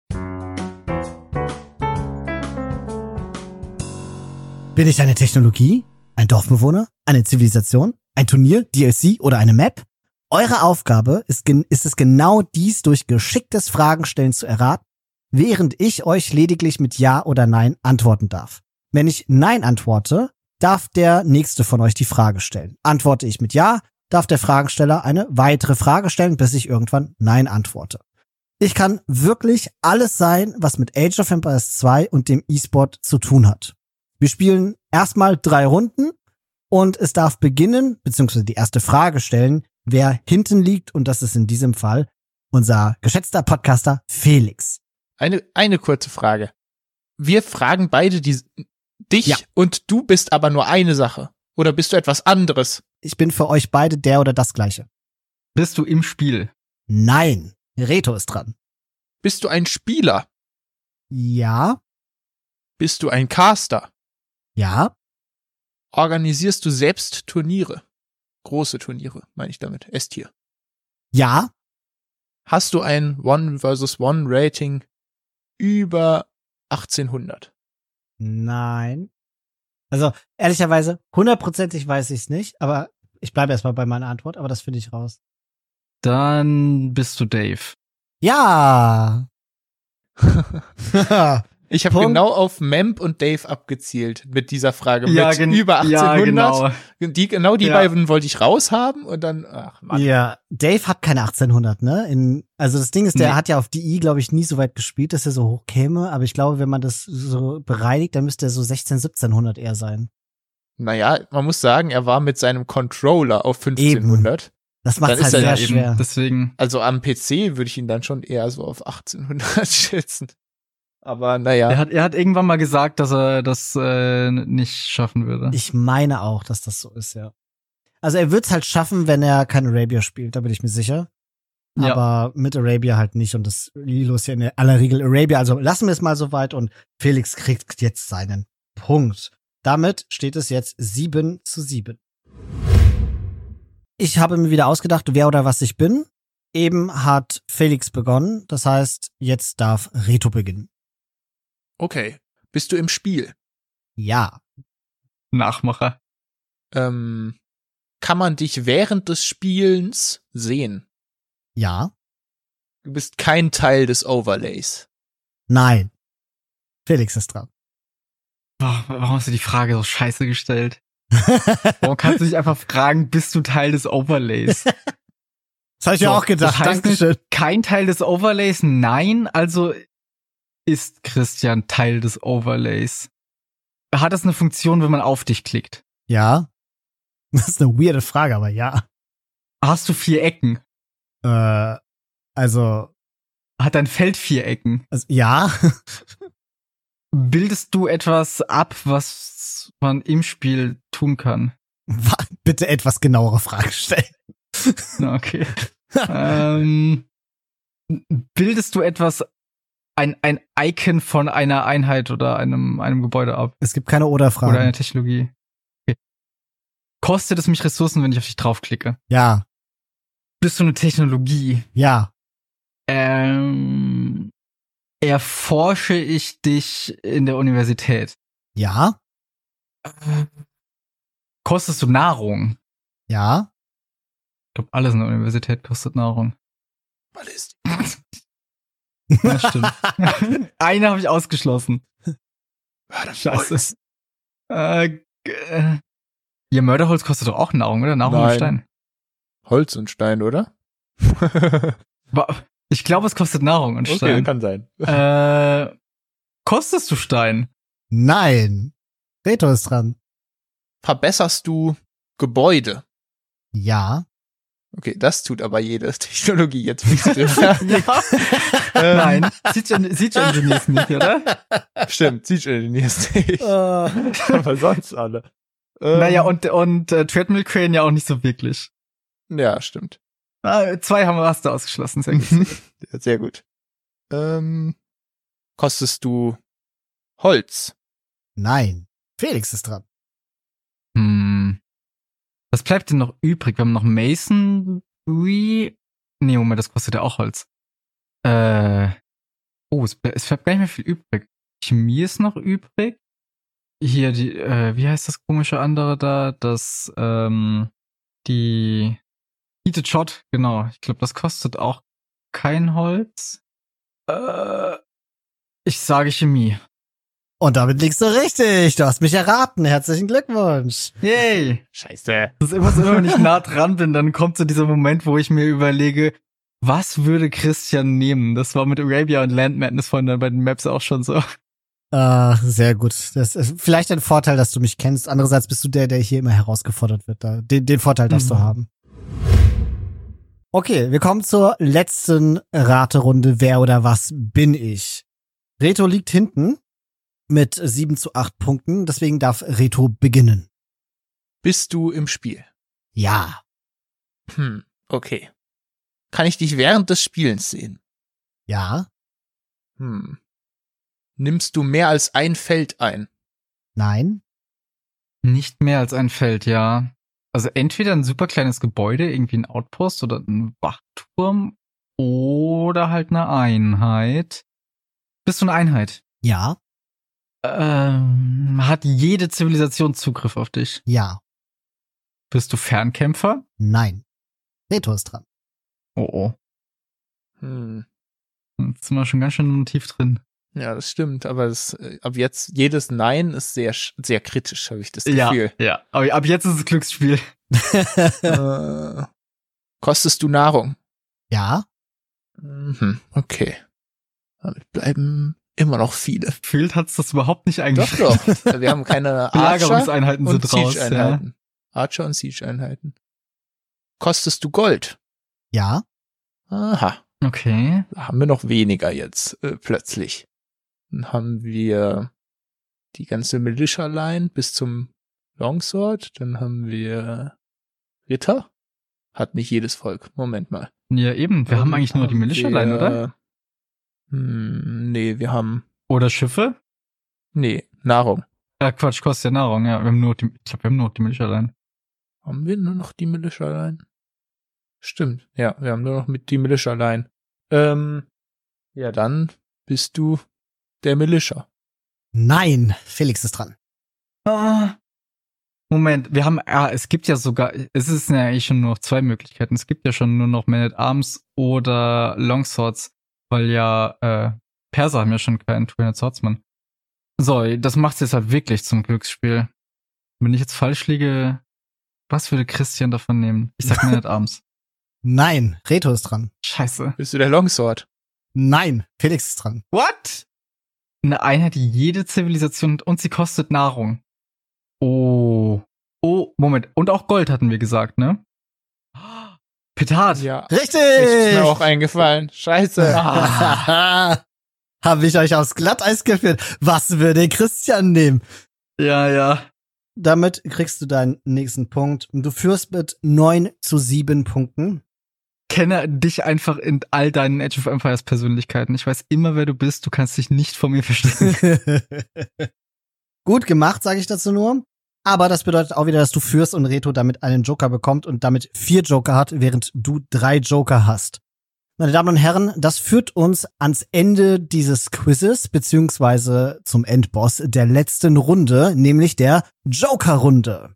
Bin ich eine Technologie, ein Dorfbewohner, eine Zivilisation, ein Turnier, D L C oder eine Map? Eure Aufgabe ist, gen- ist es genau dies durch geschicktes Fragenstellen zu erraten, während ich euch lediglich mit Ja oder Nein antworten darf. Wenn ich Nein antworte, darf der nächste von euch die Frage stellen. Antworte ich mit Ja, darf der Fragesteller eine weitere Frage stellen, bis ich irgendwann Nein antworte. Ich kann wirklich alles sein, was mit Age of Empires zwei und dem E-Sport zu tun hat. Wir spielen erstmal drei Runden und es darf beginnen, beziehungsweise die erste Frage stellen, wer hinten liegt, und das ist in diesem Fall unser geschätzter Podcaster Felix. Eine, eine kurze Frage. Wir fragen beide die, dich ja. Und du bist aber nur eine Sache. Oder bist du etwas anderes? Ich bin für euch beide der oder das Gleiche. Bist du im Spiel? Nein. Reto ist dran. Bist du ein Spieler? Ja. Bist du ein Caster? Ja. Organisierst du selbst Turniere? Große Turniere, meine ich damit. S-Tier. Ja. Hast du ein One versus One Rating über achtzehnhundert? Nein. Also, ehrlicherweise, hundertprozentig weiß ich es nicht, aber ich bleibe erstmal bei meiner Antwort, aber das finde ich raus. Dann bist du Dave. Ja! Ich habe genau auf Memp und Dave abgezielt mit dieser Frage. Ja, mit gen- über achtzehnhundert. Ja, genau. Die, genau die ja. beiden wollte ich raushaben und dann, ach Mann. Ja, Dave hat keine achtzehnhundert, ne? In, also das Ding ist, der nee. hat ja auf D I, glaube ich, nie so weit gespielt, dass er so hoch käme, aber ich glaube, wenn man das so bereinigt, dann müsste er so sechzehnhundert, siebzehnhundert eher sein. Naja, man muss sagen, er war mit seinem Controller auf fünfzehnhundert. Das macht Dann halt ist er sehr ja eben, schwer. deswegen. Also am P C würde ich ihn dann schon eher so auf achtzehnhundert schätzen. Aber naja. Er hat, er hat irgendwann mal gesagt, dass er das äh, nicht schaffen würde. Ich meine auch, dass das so ist, ja. Also er wird's halt schaffen, wenn er kein Arabia spielt, da bin ich mir sicher. Ja. Aber mit Arabia halt nicht. Und das Lilo ist ja in aller Regel Arabia. Also lassen wir es mal so weit und Felix kriegt jetzt seinen Punkt. Damit steht es jetzt sieben zu sieben. Ich habe mir wieder ausgedacht, wer oder was ich bin. Eben hat Felix begonnen. Das heißt, jetzt darf Reto beginnen. Okay. Bist du im Spiel? Ja. Nachmacher. Ähm, kann man dich während des Spielens sehen? Ja. Du bist kein Teil des Overlays. Nein. Felix ist dran. Boah, warum hast du die Frage so scheiße gestellt? Warum kannst du nicht einfach fragen, bist du Teil des Overlays? Das habe ich mir So, auch gedacht. das heißt Dankeschön. nicht, kein Teil des Overlays? Nein, also ist Christian Teil des Overlays. Hat das eine Funktion, wenn man auf dich klickt? Ja. Das ist eine weirde Frage, aber ja. Hast du vier Ecken? Äh, also, Hat dein Feld vier Ecken? also ja. Bildest du etwas ab, was man im Spiel tun kann? Bitte etwas genauere Fragen stellen. Na, okay. ähm, bildest du etwas, ein, ein Icon von einer Einheit oder einem, einem Gebäude ab? Es gibt keine Oder-Fragen. Oder einer Technologie? Okay. Kostet es mich Ressourcen, wenn ich auf dich draufklicke? Ja, Bist du eine Technologie? ja, Ähm, erforsche ich dich in der Universität? ja, Kostest du Nahrung? ja. Ich glaube, alles in der Universität kostet Nahrung. Was ist? Ja, stimmt. Eine habe ich ausgeschlossen. War das Scheiße. Holz? Äh, g- äh, ja, Mörderholz kostet doch auch Nahrung, oder? Nahrung und Nein. Stein. Holz und Stein, oder? Wa- Ich glaube, es kostet Nahrung und Okay, Stein. kann sein. Äh, kostest du Stein? Nein. Reto ist dran. Verbesserst du Gebäude? Ja. Okay, das tut aber jede Technologie jetzt bestimmt. Ja. Ähm, Nein, Siege Siege Engineers nicht, oder? Stimmt, Siege Engineers nicht. Äh, Aber sonst alle. Ähm, Naja, und, und äh, Treadmill Crane ja auch nicht so wirklich. Ja, stimmt. Ah, zwei haben wir hast du ausgeschlossen, sehr gut. Ja, sehr gut. Ähm, kostest du Holz? nein. Felix ist dran. Hm. Was bleibt denn noch übrig? Wir haben noch Masonry. Nee, Moment, das kostet ja auch Holz. Äh. Oh, es, ble- es bleibt gar nicht mehr viel übrig. Chemie ist noch übrig. Hier, die, äh, wie heißt das komische andere da? Das, ähm, die Heated Shot, genau. Ich glaube, das kostet auch kein Holz. Äh, ich sage Chemie. Und damit liegst du richtig. Du hast mich erraten. Herzlichen Glückwunsch. Yay! Scheiße. Das ist immer so, wenn ich nah dran bin, dann kommt so dieser Moment, wo ich mir überlege, was würde Christian nehmen? Das war mit Arabia und Land Madness vorhin bei den Maps auch schon so. Äh, sehr gut. Das ist vielleicht ein Vorteil, dass du mich kennst. Andererseits bist du der, der hier immer herausgefordert wird. Da- Den, den Vorteil darfst Mhm. du haben. Okay, wir kommen zur letzten Raterunde. Wer oder was bin ich? Reto liegt hinten mit sieben zu acht Punkten. Deswegen darf Reto beginnen. Bist du im Spiel? Ja. Hm, okay. Kann ich dich während des Spielens sehen? Ja. Hm. Nimmst du mehr als ein Feld ein? Nein. Nicht mehr als ein Feld, ja. Also entweder ein super kleines Gebäude, irgendwie ein Outpost oder ein Wachturm oder halt eine Einheit. Bist du eine Einheit? Ja. Ähm, hat jede Zivilisation Zugriff auf dich? Ja. Bist du Fernkämpfer? Nein. Reto ist dran. Oh oh. Hm. Jetzt sind wir schon ganz schön tief drin. Ja, das stimmt, aber das, äh, ab jetzt, jedes Nein ist sehr, sch- sehr kritisch, habe ich das Gefühl. Ja, ja. Aber ab jetzt ist es Glücksspiel. Äh, kostest du Nahrung? Ja. Mhm, okay. Damit bleiben immer noch viele. Gefühlt hat's das überhaupt nicht Doch, eingeschränkt. doch. Wir haben keine Archer Belagerungseinheiten und sind raus. Ja. Siege-Einheiten. Archer und Siege-Einheiten. kostest du Gold. Ja. Aha. Okay. Da haben wir noch weniger jetzt äh, plötzlich. Dann haben wir die ganze Militia-Line bis zum Longsword. Dann haben wir Ritter. Hat nicht jedes Volk. Moment mal. Ja, eben. Wir haben eigentlich nur die Militia-Line, wir, oder? Hm, nee, wir haben... Oder Schiffe? Nee, Nahrung. Äh, Quatsch, kostet ja Nahrung, ja. Wir haben nur die, ich glaube, wir haben nur die Militia-Line. Haben wir nur noch die Militia-Line? Stimmt, ja, wir haben nur noch mit die Militia-Line. Ähm, ja, dann bist du der Militia. Nein, Felix ist dran. Ah. Moment, wir haben, ja, es gibt ja sogar, es ist ja eigentlich schon nur noch zwei Möglichkeiten. Es gibt ja schon nur noch Man at Arms oder Longswords, weil ja, äh, Perser haben ja schon keinen Two-Handed Swordsman. So, das macht's jetzt halt wirklich zum Glücksspiel. Wenn ich jetzt falsch liege, was würde Christian davon nehmen? Ich sag Man at Arms. Nein, Reto ist dran. Scheiße. Bist du der Longsword? Nein, Felix ist dran. What? Eine Einheit, die jede Zivilisation hat und sie kostet Nahrung. Oh. Oh, Moment. Und auch Gold hatten wir gesagt, ne? Petard. Ja. Richtig! Ist mir auch eingefallen. Scheiße. Ah. Habe ich euch aufs Glatteis geführt. Was würde Christian nehmen? Ja, ja. Damit kriegst du deinen nächsten Punkt. Du führst mit neun zu sieben Punkten. Kenne dich einfach in all deinen Age of Empires Persönlichkeiten. Ich weiß immer, wer du bist. Du kannst dich nicht vor mir verstecken. Gut gemacht, sage ich dazu nur. Aber das bedeutet auch wieder, dass du führst und Reto damit einen Joker bekommt und damit vier Joker hat, während du drei Joker hast. Meine Damen und Herren, das führt uns ans Ende dieses Quizzes, beziehungsweise zum Endboss der letzten Runde, nämlich der Joker-Runde.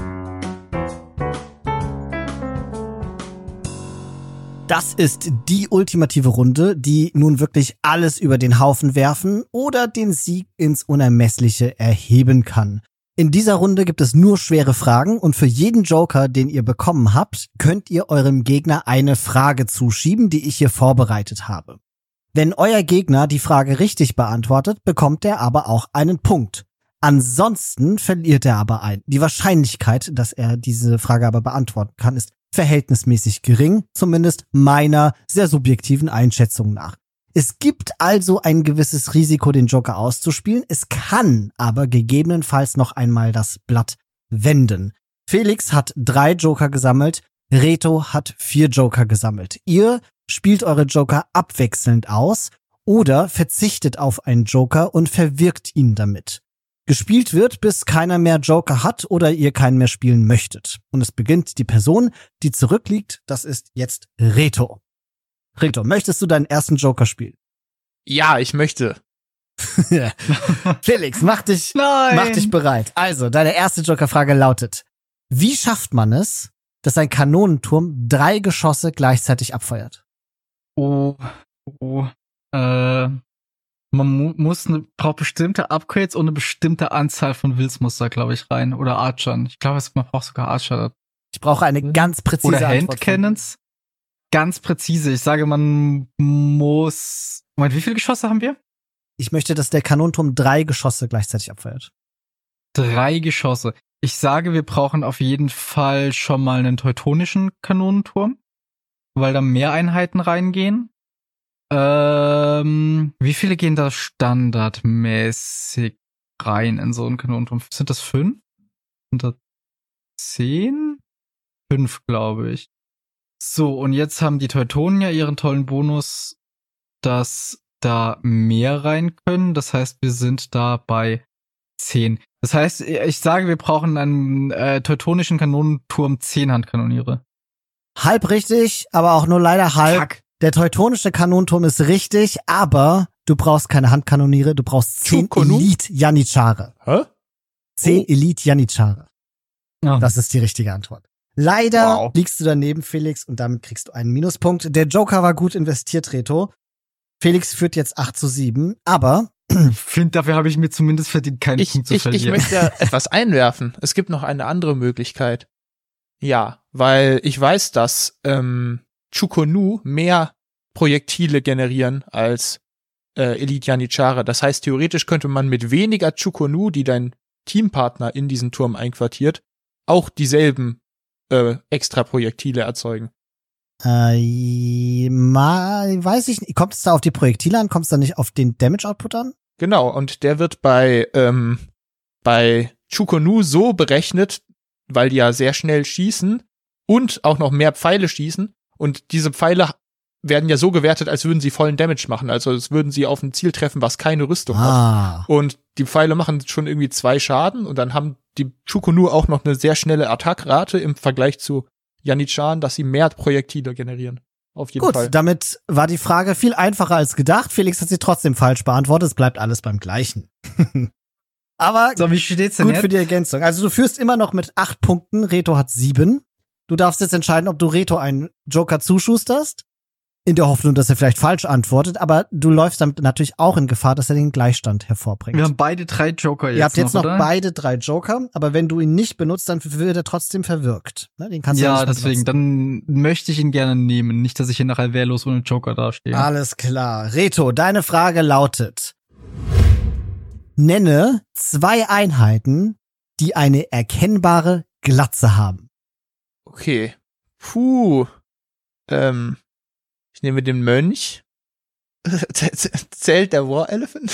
Das ist die ultimative Runde, die nun wirklich alles über den Haufen werfen oder den Sieg ins Unermessliche erheben kann. In dieser Runde gibt es nur schwere Fragen und für jeden Joker, den ihr bekommen habt, könnt ihr eurem Gegner eine Frage zuschieben, die ich hier vorbereitet habe. Wenn euer Gegner die Frage richtig beantwortet, bekommt er aber auch einen Punkt. Ansonsten verliert er aber einen. Die Wahrscheinlichkeit, dass er diese Frage aber beantworten kann, ist verhältnismäßig gering, zumindest meiner sehr subjektiven Einschätzung nach. Es gibt also ein gewisses Risiko, den Joker auszuspielen. Es kann aber gegebenenfalls noch einmal das Blatt wenden. Felix hat drei Joker gesammelt, Reto hat vier Joker gesammelt. Ihr spielt eure Joker abwechselnd aus oder verzichtet auf einen Joker und verwirkt ihn damit. Gespielt wird, bis keiner mehr Joker hat oder ihr keinen mehr spielen möchtet. Und es beginnt die Person, die zurückliegt. Das ist jetzt Reto. Reto, möchtest du deinen ersten Joker spielen? Ja, ich möchte. Felix, mach dich, Nein. mach dich bereit. Also, deine erste Jokerfrage lautet: Wie schafft man es, dass ein Kanonenturm drei Geschosse gleichzeitig abfeuert? Oh, oh, äh, man mu- muss eine, braucht bestimmte Upgrades und eine bestimmte Anzahl von Wilsmuster, glaube ich, rein. Oder Archern. Ich glaube, man braucht sogar Archer. Ich brauche eine ganz präzise Oder Antwort. Handcannons. Ganz präzise. Ich sage, man muss... Moment, wie viele Geschosse haben wir? Ich möchte, dass der Kanonenturm drei Geschosse gleichzeitig abfeuert. Drei Geschosse. Ich sage, wir brauchen auf jeden Fall schon mal einen teutonischen Kanonenturm, weil da mehr Einheiten reingehen. Ähm, wie viele gehen da standardmäßig rein in so einen Kanonenturm? Sind das fünf? Sind das zehn? Fünf, glaube ich. So, und jetzt haben die Teutonen ja ihren tollen Bonus, dass da mehr rein können. Das heißt, wir sind da bei zehn. Das heißt, ich sage, wir brauchen einen äh, teutonischen Kanonenturm zehn Handkanoniere. Halb richtig, aber auch nur leider halb. Fuck. Der teutonische Kanonenturm ist richtig, aber du brauchst keine Handkanoniere, du brauchst zehn Chukonu? Elite-Janitschare. Hä? Zehn Oh. Elite-Janitschare. Oh. Das ist die richtige Antwort. Leider Wow. liegst du daneben, Felix, und damit kriegst du einen Minuspunkt. Der Joker war gut investiert, Reto. Felix führt jetzt acht zu sieben, aber Ich finde, dafür habe ich mir zumindest verdient, keinen Ich, Punkt zu ich, ich verlieren. möchte ja etwas einwerfen. Es gibt noch eine andere Möglichkeit. Ja, weil ich weiß, dass ähm, Chukonu mehr Projektile generieren als äh, Elite Janitschare. Das heißt, theoretisch könnte man mit weniger Chukonu, die dein Teampartner in diesen Turm einquartiert, auch dieselben äh, extra Projektile erzeugen. Äh, mal, weiß ich nicht. Kommt es da auf die Projektile an? Kommt es da nicht auf den Damage-Output an? Genau, und der wird bei, ähm, bei Chukonu so berechnet, weil die ja sehr schnell schießen und auch noch mehr Pfeile schießen. Und diese Pfeile werden ja so gewertet, als würden sie vollen Damage machen. Also als würden sie auf ein Ziel treffen, was keine Rüstung ah. hat. Und die Pfeile machen schon irgendwie zwei Schaden. Und dann haben die Chukonu auch noch eine sehr schnelle Attackrate im Vergleich zu Yanni-chan, dass sie mehr Projektile generieren. Auf jeden Gut, Fall. damit war die Frage viel einfacher als gedacht. Felix hat sie trotzdem falsch beantwortet. Es bleibt alles beim Gleichen. Aber So, wie steht's denn gut jetzt? für die Ergänzung. Also du führst immer noch mit acht Punkten. Reto hat sieben. Du darfst jetzt entscheiden, ob du Reto einen Joker zuschusterst. In der Hoffnung, dass er vielleicht falsch antwortet. Aber du läufst damit natürlich auch in Gefahr, dass er den Gleichstand hervorbringt. Wir haben beide drei Joker jetzt Ihr habt jetzt noch, oder? beide drei Joker. Aber wenn du ihn nicht benutzt, dann wird er trotzdem verwirkt. Ne? Den kannst du Ja, nicht deswegen, benutzen. dann möchte ich ihn gerne nehmen. Nicht, dass ich hier nachher wehrlos ohne Joker dastehe. Alles klar. Reto, deine Frage lautet: Nenne zwei Einheiten, die eine erkennbare Glatze haben. Okay. Puh. Ähm, ich nehme den Mönch. Zählt der War Elephant?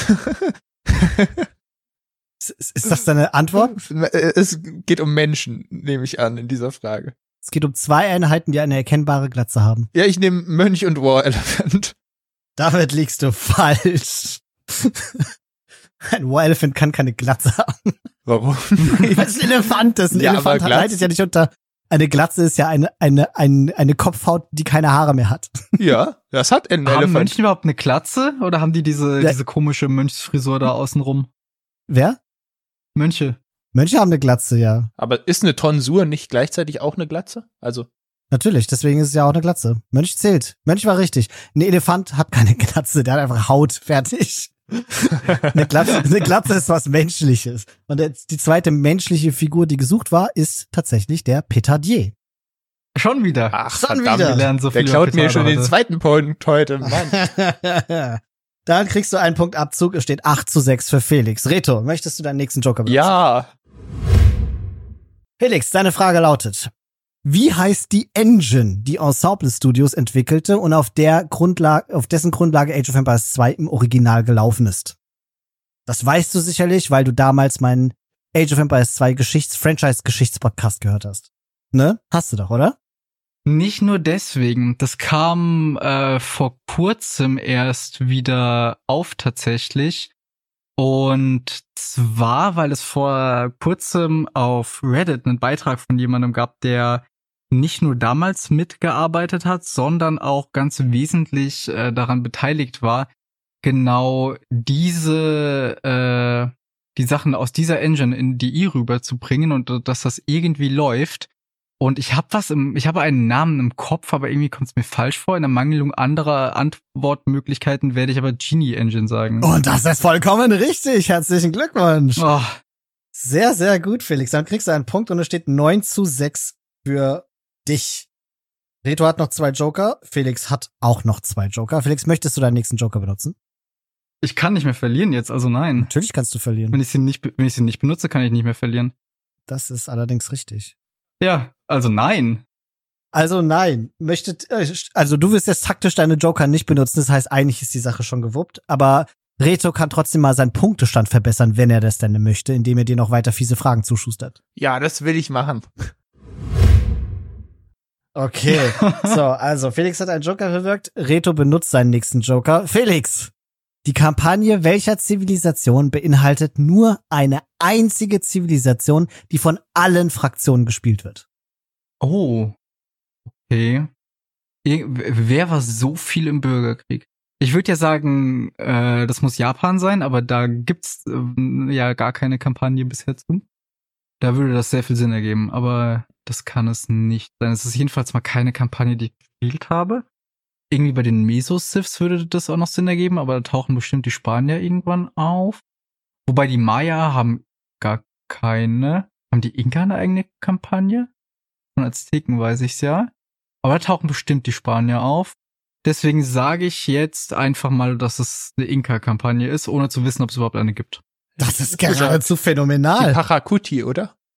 Ist, ist das deine Antwort? Es geht um Menschen, nehme ich an, in dieser Frage. Es geht um zwei Einheiten, die eine erkennbare Glatze haben. Ja, ich nehme Mönch und War Elephant. Damit liegst du falsch. Ein War Elephant kann keine Glatze haben. Warum? Weil es ein Elefant ist. Ein Ja, Elefant aber leidet ja nicht unter. Eine Glatze ist ja eine, eine, eine, eine Kopfhaut, die keine Haare mehr hat. Ja, das hat ein Haben Elefant. Mönche überhaupt eine Glatze? Oder haben die diese, Ja. diese komische Mönchsfrisur da außenrum? Wer? Mönche. Mönche haben eine Glatze, ja. Aber ist eine Tonsur nicht gleichzeitig auch eine Glatze? Also, Natürlich, deswegen ist es ja auch eine Glatze. Mönch zählt. Mönch war richtig. Ein Elefant hat keine Glatze, der hat einfach Haut. Fertig. Eine Glatze, eine Glatze ist was Menschliches. Und jetzt die zweite menschliche Figur, die gesucht war, ist tatsächlich der Petardier. Schon wieder. ach, Schon verdammt. wieder. Wir lernen so Der viel klaut über mir Petarde schon den heute. zweiten Punkt heute, Mann. Dann kriegst du einen Punkt Abzug. Es steht acht zu sechs für Felix. Reto, möchtest du deinen nächsten Joker benutzen? Ja. Felix, deine Frage lautet: Wie heißt die Engine, die Ensemble Studios entwickelte und auf der Grundlage, auf dessen Grundlage Age of Empires zwei im Original gelaufen ist? Das weißt du sicherlich, weil du damals meinen Age of Empires zwei Geschichts-, Franchise-Geschichtspodcast gehört hast. Ne? Hast du doch, oder? Nicht nur deswegen. Das kam äh, vor kurzem erst wieder auf tatsächlich. Und zwar, weil es vor kurzem auf Reddit einen Beitrag von jemandem gab, der nicht nur damals mitgearbeitet hat, sondern auch ganz wesentlich äh, daran beteiligt war, genau diese äh, die Sachen aus dieser Engine in D I rüberzubringen und äh, dass das irgendwie läuft. Und ich habe was im, ich habe einen Namen im Kopf, aber irgendwie kommt es mir falsch vor. In der Mangelung anderer Antwortmöglichkeiten werde ich aber Genie Engine sagen. Und das ist vollkommen richtig. Herzlichen Glückwunsch. Oh, Sehr, sehr gut, Felix. Dann kriegst du einen Punkt und es steht neun zu sechs für dich. Reto hat noch zwei Joker. Felix hat auch noch zwei Joker. Felix, möchtest du deinen nächsten Joker benutzen? ich kann nicht mehr verlieren jetzt, also nein. Natürlich kannst du verlieren. Wenn ich sie nicht, wenn ich sie nicht benutze, kann ich nicht mehr verlieren. Das ist allerdings richtig. Ja, also nein. Also nein, möchtet, äh, also du wirst jetzt taktisch deine Joker nicht benutzen, das heißt, eigentlich ist die Sache schon gewuppt, aber Reto kann trotzdem mal seinen Punktestand verbessern, wenn er das denn möchte, indem er dir noch weiter fiese Fragen zuschustert. Ja, das will ich machen. Okay, so, also Felix hat einen Joker bewirkt, Reto benutzt seinen nächsten Joker. Felix, die Kampagne welcher Zivilisation beinhaltet nur eine einzige Zivilisation, die von allen Fraktionen gespielt wird? Oh, okay. Ir- Wer war so viel im Bürgerkrieg? Ich würde ja sagen, äh, das muss Japan sein, aber da gibt's äh, ja gar keine Kampagne bisher zu. Da würde das sehr viel Sinn ergeben, aber das kann es nicht sein. Es ist jedenfalls mal keine Kampagne, die ich gespielt habe. Irgendwie bei den Meso-Siths würde das auch noch Sinn ergeben, aber da tauchen bestimmt die Spanier irgendwann auf. Wobei die Maya haben gar keine. Haben die Inka eine eigene Kampagne? Von Azteken weiß ich's ja. Aber da tauchen bestimmt die Spanier auf. Deswegen sage ich jetzt einfach mal, dass es eine Inka-Kampagne ist, ohne zu wissen, ob es überhaupt eine gibt. Das ist geradezu Die phänomenal. Parakuti, oder?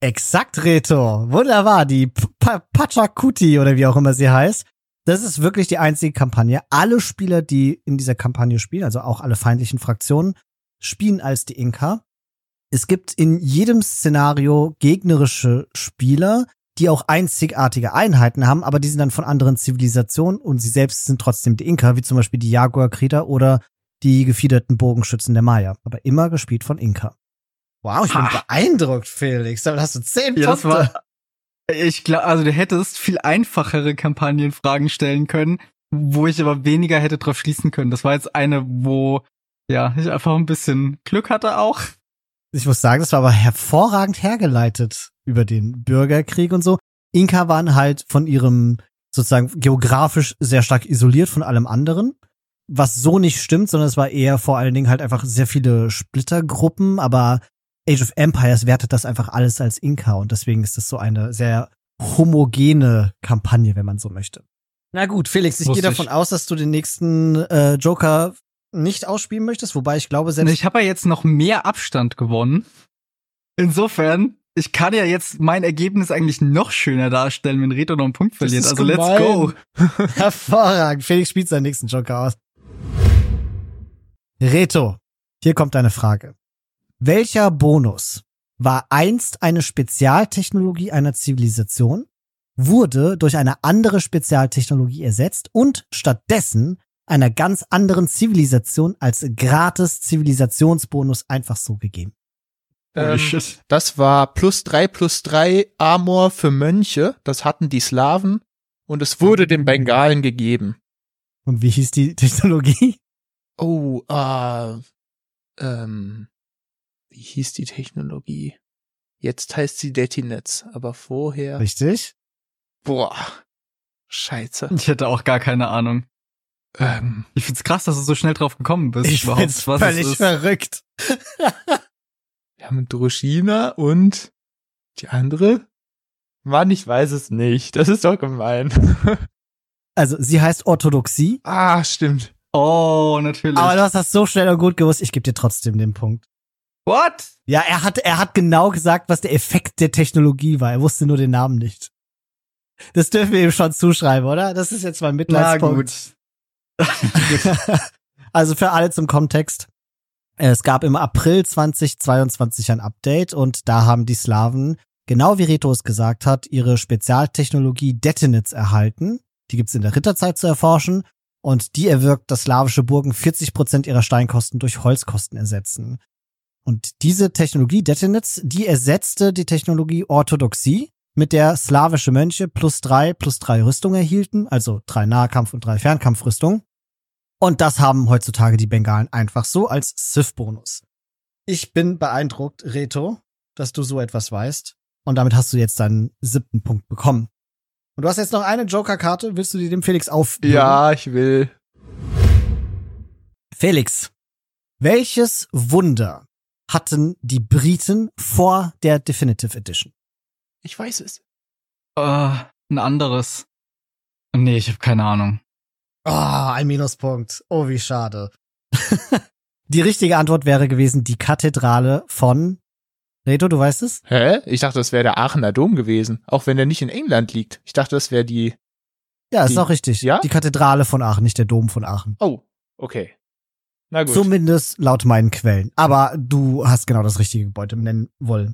Exakt, Reto. Wunderbar. Die P- Pachacuti oder wie auch immer sie heißt. Das ist wirklich die einzige Kampagne. Alle Spieler, die in dieser Kampagne spielen, also auch alle feindlichen Fraktionen, spielen als die Inka. Es gibt in jedem Szenario gegnerische Spieler, die auch einzigartige Einheiten haben, aber die sind dann von anderen Zivilisationen und sie selbst sind trotzdem die Inka, wie zum Beispiel die Jaguar-Krieger oder die gefiederten Bogenschützen der Maya. Aber immer gespielt von Inka. Wow, ich bin ha. beeindruckt, Felix. Damit hast du zehn ja, Punkte. Das war, ich glaube, also du hättest viel einfachere Kampagnenfragen stellen können, wo ich aber weniger hätte drauf schließen können. Das war jetzt eine, wo ja ich einfach ein bisschen Glück hatte auch. Ich muss sagen, das war aber hervorragend hergeleitet über den Bürgerkrieg und so. Inka waren halt von ihrem sozusagen geografisch sehr stark isoliert von allem anderen, was so nicht stimmt, sondern es war eher vor allen Dingen halt einfach sehr viele Splittergruppen, aber Age of Empires wertet das einfach alles als Inka und deswegen ist das so eine sehr homogene Kampagne, wenn man so möchte. Na gut, Felix, ich gehe davon aus, dass du den nächsten äh, Joker nicht ausspielen möchtest, wobei ich glaube, selbst... Ich habe ja jetzt noch mehr Abstand gewonnen. Insofern, ich kann ja jetzt mein Ergebnis eigentlich noch schöner darstellen, wenn Reto noch einen Punkt verliert. Also gemein. Let's go. Hervorragend. Felix spielt seinen nächsten Joker aus. Reto, hier kommt deine Frage. Welcher Bonus war einst eine Spezialtechnologie einer Zivilisation, wurde durch eine andere Spezialtechnologie ersetzt und stattdessen einer ganz anderen Zivilisation als gratis Zivilisationsbonus einfach so gegeben? Ähm, das war plus drei plus drei Armor für Mönche. Das hatten die Slawen und es wurde den Bengalen gegeben. Und wie hieß die Technologie? Oh, äh, ähm, wie hieß die Technologie? Jetzt heißt sie Detinetz, aber vorher... Richtig? Boah, scheiße. Ich hätte auch gar keine Ahnung. Ähm, ich find's krass, dass du so schnell drauf gekommen bist. Ich find's was völlig verrückt. Wir haben Droschina und die andere? Mann, ich weiß es nicht. Das ist doch gemein. Also, sie heißt Orthodoxie. Ah, stimmt. Oh, natürlich. Aber du hast das so schnell und gut gewusst, ich gebe dir trotzdem den Punkt. What? Ja, er hat, er hat genau gesagt, was der Effekt der Technologie war. Er wusste nur den Namen nicht. Das dürfen wir ihm schon zuschreiben, oder? Das ist jetzt mein Mitleidspunkt. Na gut. Also für alle zum Kontext. Es gab im April zweitausendzweiundzwanzig ein Update und da haben die Slawen, genau wie Reto es gesagt hat, ihre Spezialtechnologie Detinitz erhalten. Die gibt's in der Ritterzeit zu erforschen und die erwirkt, dass slawische Burgen vierzig Prozent ihrer Steinkosten durch Holzkosten ersetzen. Und diese Technologie Detinitz, die ersetzte die Technologie Orthodoxie, mit der slawische Mönche plus drei plus drei Rüstung erhielten, also drei Nahkampf- und drei Fernkampfrüstung. Und das haben heutzutage die Bengalen einfach so als Sith-Bonus. Ich bin beeindruckt, Reto, dass du so etwas weißt. Und damit hast du jetzt deinen siebten Punkt bekommen. Und du hast jetzt noch eine Joker-Karte. Willst du die dem Felix aufgeben? Ja, ich will. Felix, welches Wunder hatten die Briten vor der Definitive Edition? Ich weiß es. Uh, ein anderes. Nee, ich habe keine Ahnung. Ah, oh, ein Minuspunkt. Oh, wie schade. Die richtige Antwort wäre gewesen die Kathedrale von... Reto, du weißt es? Hä? Ich dachte, das wäre der Aachener Dom gewesen. Auch wenn der nicht in England liegt. Ich dachte, das wäre die... Ja, ist die, auch richtig. Ja? Die Kathedrale von Aachen, nicht der Dom von Aachen. Oh, okay. Na gut. Zumindest laut meinen Quellen. Aber du hast genau das richtige Gebäude nennen wollen.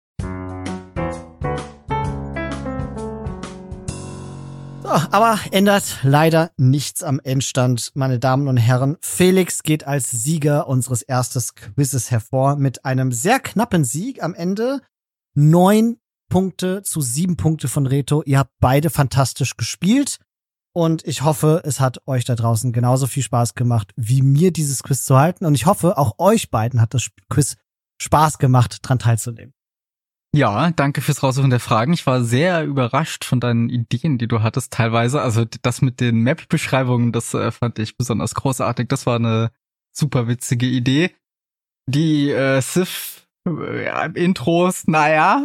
So, aber ändert leider nichts am Endstand, meine Damen und Herren. Felix geht als Sieger unseres ersten Quizzes hervor mit einem sehr knappen Sieg am Ende. Neun Punkte zu sieben Punkte von Reto. Ihr habt beide fantastisch gespielt. Und ich hoffe, es hat euch da draußen genauso viel Spaß gemacht, wie mir dieses Quiz zu halten. Und ich hoffe, auch euch beiden hat das Quiz Spaß gemacht, dran teilzunehmen. Ja, danke fürs Raussuchen der Fragen. Ich war sehr überrascht von deinen Ideen, die du hattest teilweise. Also das mit den Map-Beschreibungen, das äh, fand ich besonders großartig. Das war eine super witzige Idee. Die äh, Sith äh, Intros, naja.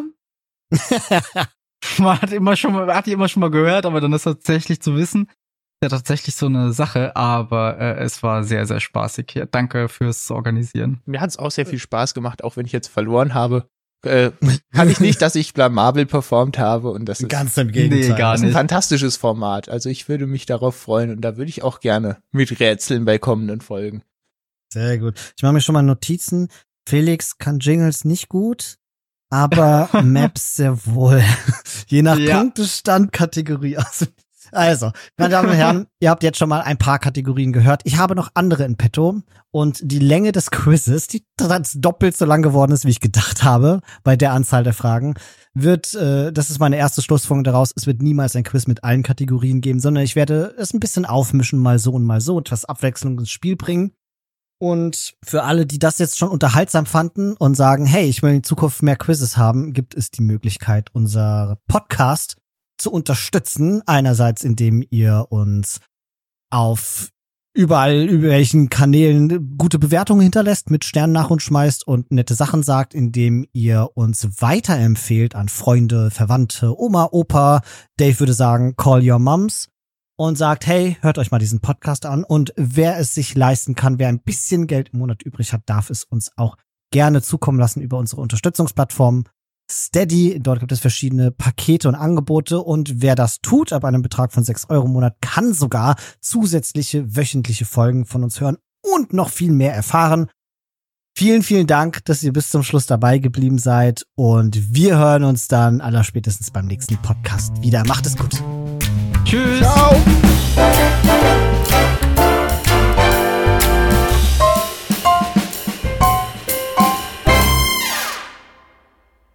Man hat immer schon mal, hat die immer schon mal gehört, aber dann ist tatsächlich zu wissen, ja tatsächlich so eine Sache, aber äh, es war sehr, sehr spaßig hier. Danke fürs Organisieren. Mir hat es auch sehr viel Spaß gemacht, auch wenn ich jetzt verloren habe. äh, kann ich nicht, dass ich blamabel performt habe und das ist, Ganz im Gegenteil. Nee, gar das ist ein nicht. fantastisches Format. Also ich würde mich darauf freuen und da würde ich auch gerne miträtseln bei kommenden Folgen. Sehr gut. Ich mache mir schon mal Notizen. Felix kann Jingles nicht gut, aber Maps sehr wohl. Je nach Ja. Punktestand, Kategorie. Also, meine Damen und Herren, ihr habt jetzt schon mal ein paar Kategorien gehört. Ich habe noch andere in petto und die Länge des Quizzes, die doppelt so lang geworden ist, wie ich gedacht habe, bei der Anzahl der Fragen, wird, äh, das ist meine erste Schlussfolgerung daraus, es wird niemals ein Quiz mit allen Kategorien geben, sondern ich werde es ein bisschen aufmischen, mal so und mal so, etwas Abwechslung ins Spiel bringen. Und für alle, die das jetzt schon unterhaltsam fanden und sagen, hey, ich will in Zukunft mehr Quizzes haben, gibt es die Möglichkeit, unser Podcast zu unterstützen. Einerseits, indem ihr uns auf überall, über welchen Kanälen gute Bewertungen hinterlässt, mit Sternen nach uns schmeißt und nette Sachen sagt, indem ihr uns weiterempfehlt an Freunde, Verwandte, Oma, Opa. Dave würde sagen, call your moms. Und sagt, hey, hört euch mal diesen Podcast an. Und wer es sich leisten kann, wer ein bisschen Geld im Monat übrig hat, darf es uns auch gerne zukommen lassen über unsere Unterstützungsplattform Steady. Dort gibt es verschiedene Pakete und Angebote. Und wer das tut, ab einem Betrag von sechs Euro im Monat, kann sogar zusätzliche wöchentliche Folgen von uns hören und noch viel mehr erfahren. Vielen, vielen Dank, dass ihr bis zum Schluss dabei geblieben seid. Und wir hören uns dann allerspätestens beim nächsten Podcast wieder. Macht es gut. Tschüss. Ciao!